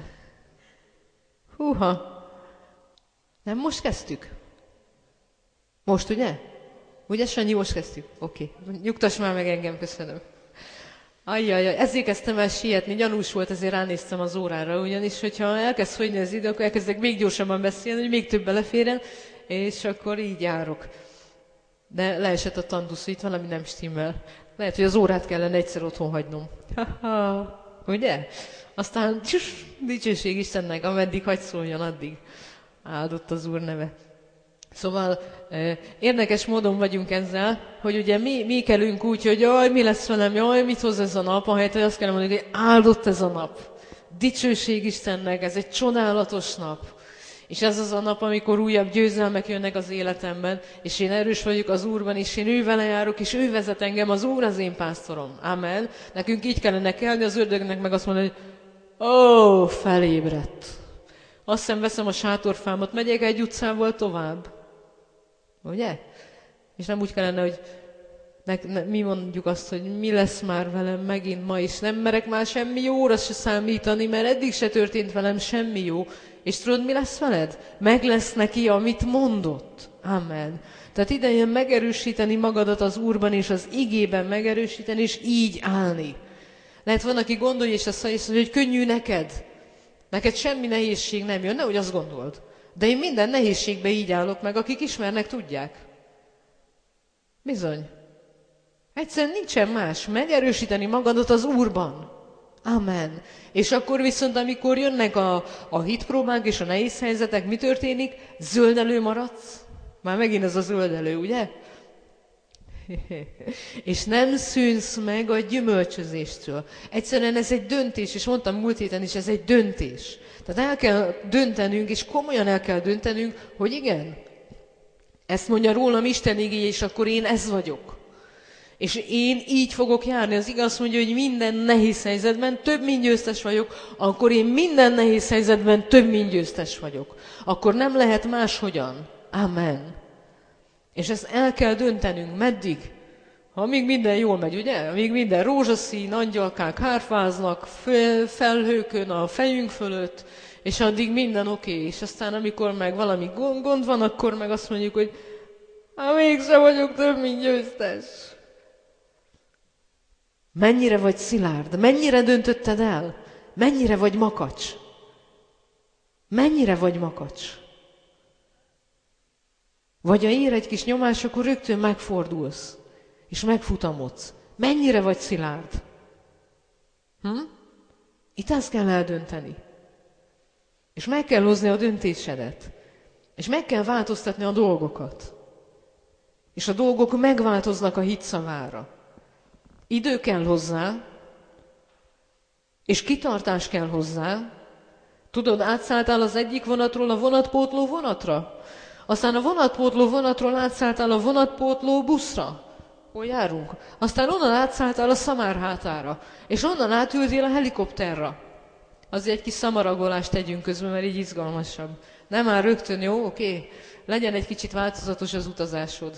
Húha. Nem most kezdtük? Most, ugye? Ugye, Sanyi, most kezdtük? Oké. Okay. Nyugtass már meg engem, köszönöm. Ajjajjaj, ezért kezdtem el sietni, gyanús volt, ezért ránéztem az órára, ugyanis, hogyha elkezd fogyni az idő, akkor elkezdek még gyorsabban beszélni, hogy még több beleférjen, és akkor így járok. De leesett a tandusz, itt valami nem stimmel. Lehet, hogy az órát kellene egyszer otthon hagynom. Ha-ha, ugye? Aztán csus, dicsőség Istennek, ameddig hagy szóljon, addig áldott az Úr neve. Szóval eh, érdekes módon vagyunk ezzel, hogy ugye mi, mi kelünk úgy, hogy jaj, mi lesz velem, jaj, mit hoz ez a nap, ahelyett, hogy azt kell mondani, hogy áldott ez a nap. Dicsőség Istennek, ez egy csodálatos nap. És ez az a nap, amikor újabb győzelmek jönnek az életemben, és én erős vagyok az Úrban, és én ő vele járok, és ő vezet engem, az Úr az én pásztorom. Amen. Nekünk így kellene kelni, az ördögnek meg azt mondani, hogy ó, felébredt. Azt hiszem, veszem a sátorfámat, megyek egy utcával tovább. Ugye? És nem úgy kellene, hogy ne, ne, mi mondjuk azt, hogy mi lesz már velem megint ma is. Nem merek már semmi jóra se számítani, mert eddig se történt velem semmi jó. És tudod, mi lesz veled? Meg lesz neki, amit mondott. Amen. Tehát ideje megerősíteni magadat az Úrban, és az igében megerősíteni, és így állni. Lehet van, aki gondolja, és azt mondja, hogy könnyű neked. Neked semmi nehézség nem jön, nehogy azt gondold. De én minden nehézségbe így állok meg, akik ismernek, tudják. Bizony. Egyszerűen nincsen más. Megerősíteni magadat az Úrban. Amen. És akkor viszont, amikor jönnek a, a hitpróbák és a nehéz helyzetek, mi történik? Zöldelő maradsz. Már megint ez a zöldelő, ugye? És nem szűnsz meg a gyümölcsözéstől. Egyszerűen ez egy döntés, és mondtam múlt héten is, ez egy döntés. Tehát el kell döntenünk, és komolyan el kell döntenünk, hogy igen, ezt mondja rólam Isten igéje, és akkor én ez vagyok. És én így fogok járni. Az igaz mondja, hogy minden nehéz helyzetben több mint győztes vagyok, akkor én minden nehéz helyzetben több mint győztes vagyok. Akkor nem lehet máshogyan. Amen. És ezt el kell döntenünk. Meddig? Amíg minden jól megy, ugye? Amíg minden rózsaszín, angyalkák hárfáznak, felhőkön a fejünk fölött, és addig minden oké. Okay. És aztán, amikor meg valami gond van, akkor meg azt mondjuk, hogy hát mégsem vagyok több, mint győztes. Mennyire vagy szilárd? Mennyire döntötted el? Mennyire vagy makacs? Mennyire vagy makacs? Vagy ha ér egy kis nyomás, akkor rögtön megfordulsz, és megfutamodsz. Mennyire vagy szilárd? Hm? Itt ezt kell eldönteni. És meg kell hozni a döntésedet. És meg kell változtatni a dolgokat. És a dolgok megváltoznak a hit szavára. Idő kell hozzá, és kitartás kell hozzá. Tudod, átszálltál az egyik vonatról a vonatpótló vonatra, aztán a vonatpótló vonatról átszálltál a vonatpótló buszra. Hol járunk? Aztán onnan átszálltál a szamárhátára, és onnan átültél a helikopterra. Azért egy kis szamaragolást tegyünk közben, mert így izgalmasabb. Nem már rögtön, jó? Oké? Okay. Legyen egy kicsit változatos az utazásod.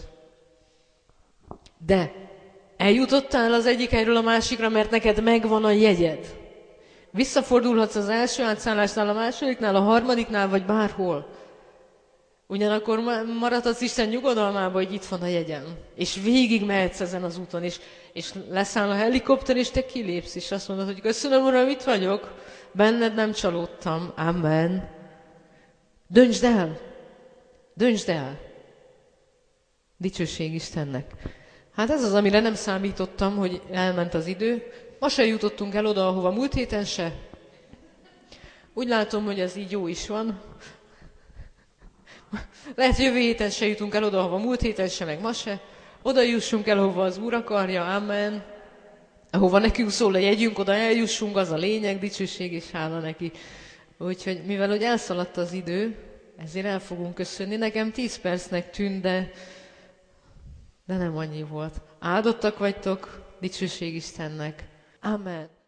De eljutottál az egyik helyről a másikra, mert neked megvan a jegyed. Visszafordulhatsz az első átszállásnál, a másodiknál, a harmadiknál, vagy bárhol. Ugyanakkor maradhatsz Isten nyugodalmába, hogy itt van a jegyem. És végig mehetsz ezen az úton, és, és leszáll a helikopter, és te kilépsz, és azt mondod, hogy köszönöm, Uram, itt vagyok, benned nem csalódtam. Amen. Döntsd el! Döntsd el! Dicsőség Istennek! Hát ez az, amire nem számítottam, hogy elment az idő. Ma se jutottunk el oda, ahova múlt héten se. Úgy látom, hogy ez így jó is van. Lehet, jövő héten se jutunk el oda, ahova múlt héten se, meg ma se. Oda jussunk el, ahova az Úr akarja, amen. Ahova nekünk szól a jegyünk, oda eljussunk, az a lényeg, dicsőség és hála neki. Úgyhogy mivel hogy elszaladt az idő, ezért el fogunk köszönni. Nekem tíz percnek tűnt, de, de nem annyi volt. Áldottak vagytok, dicsőség Istennek. Amen.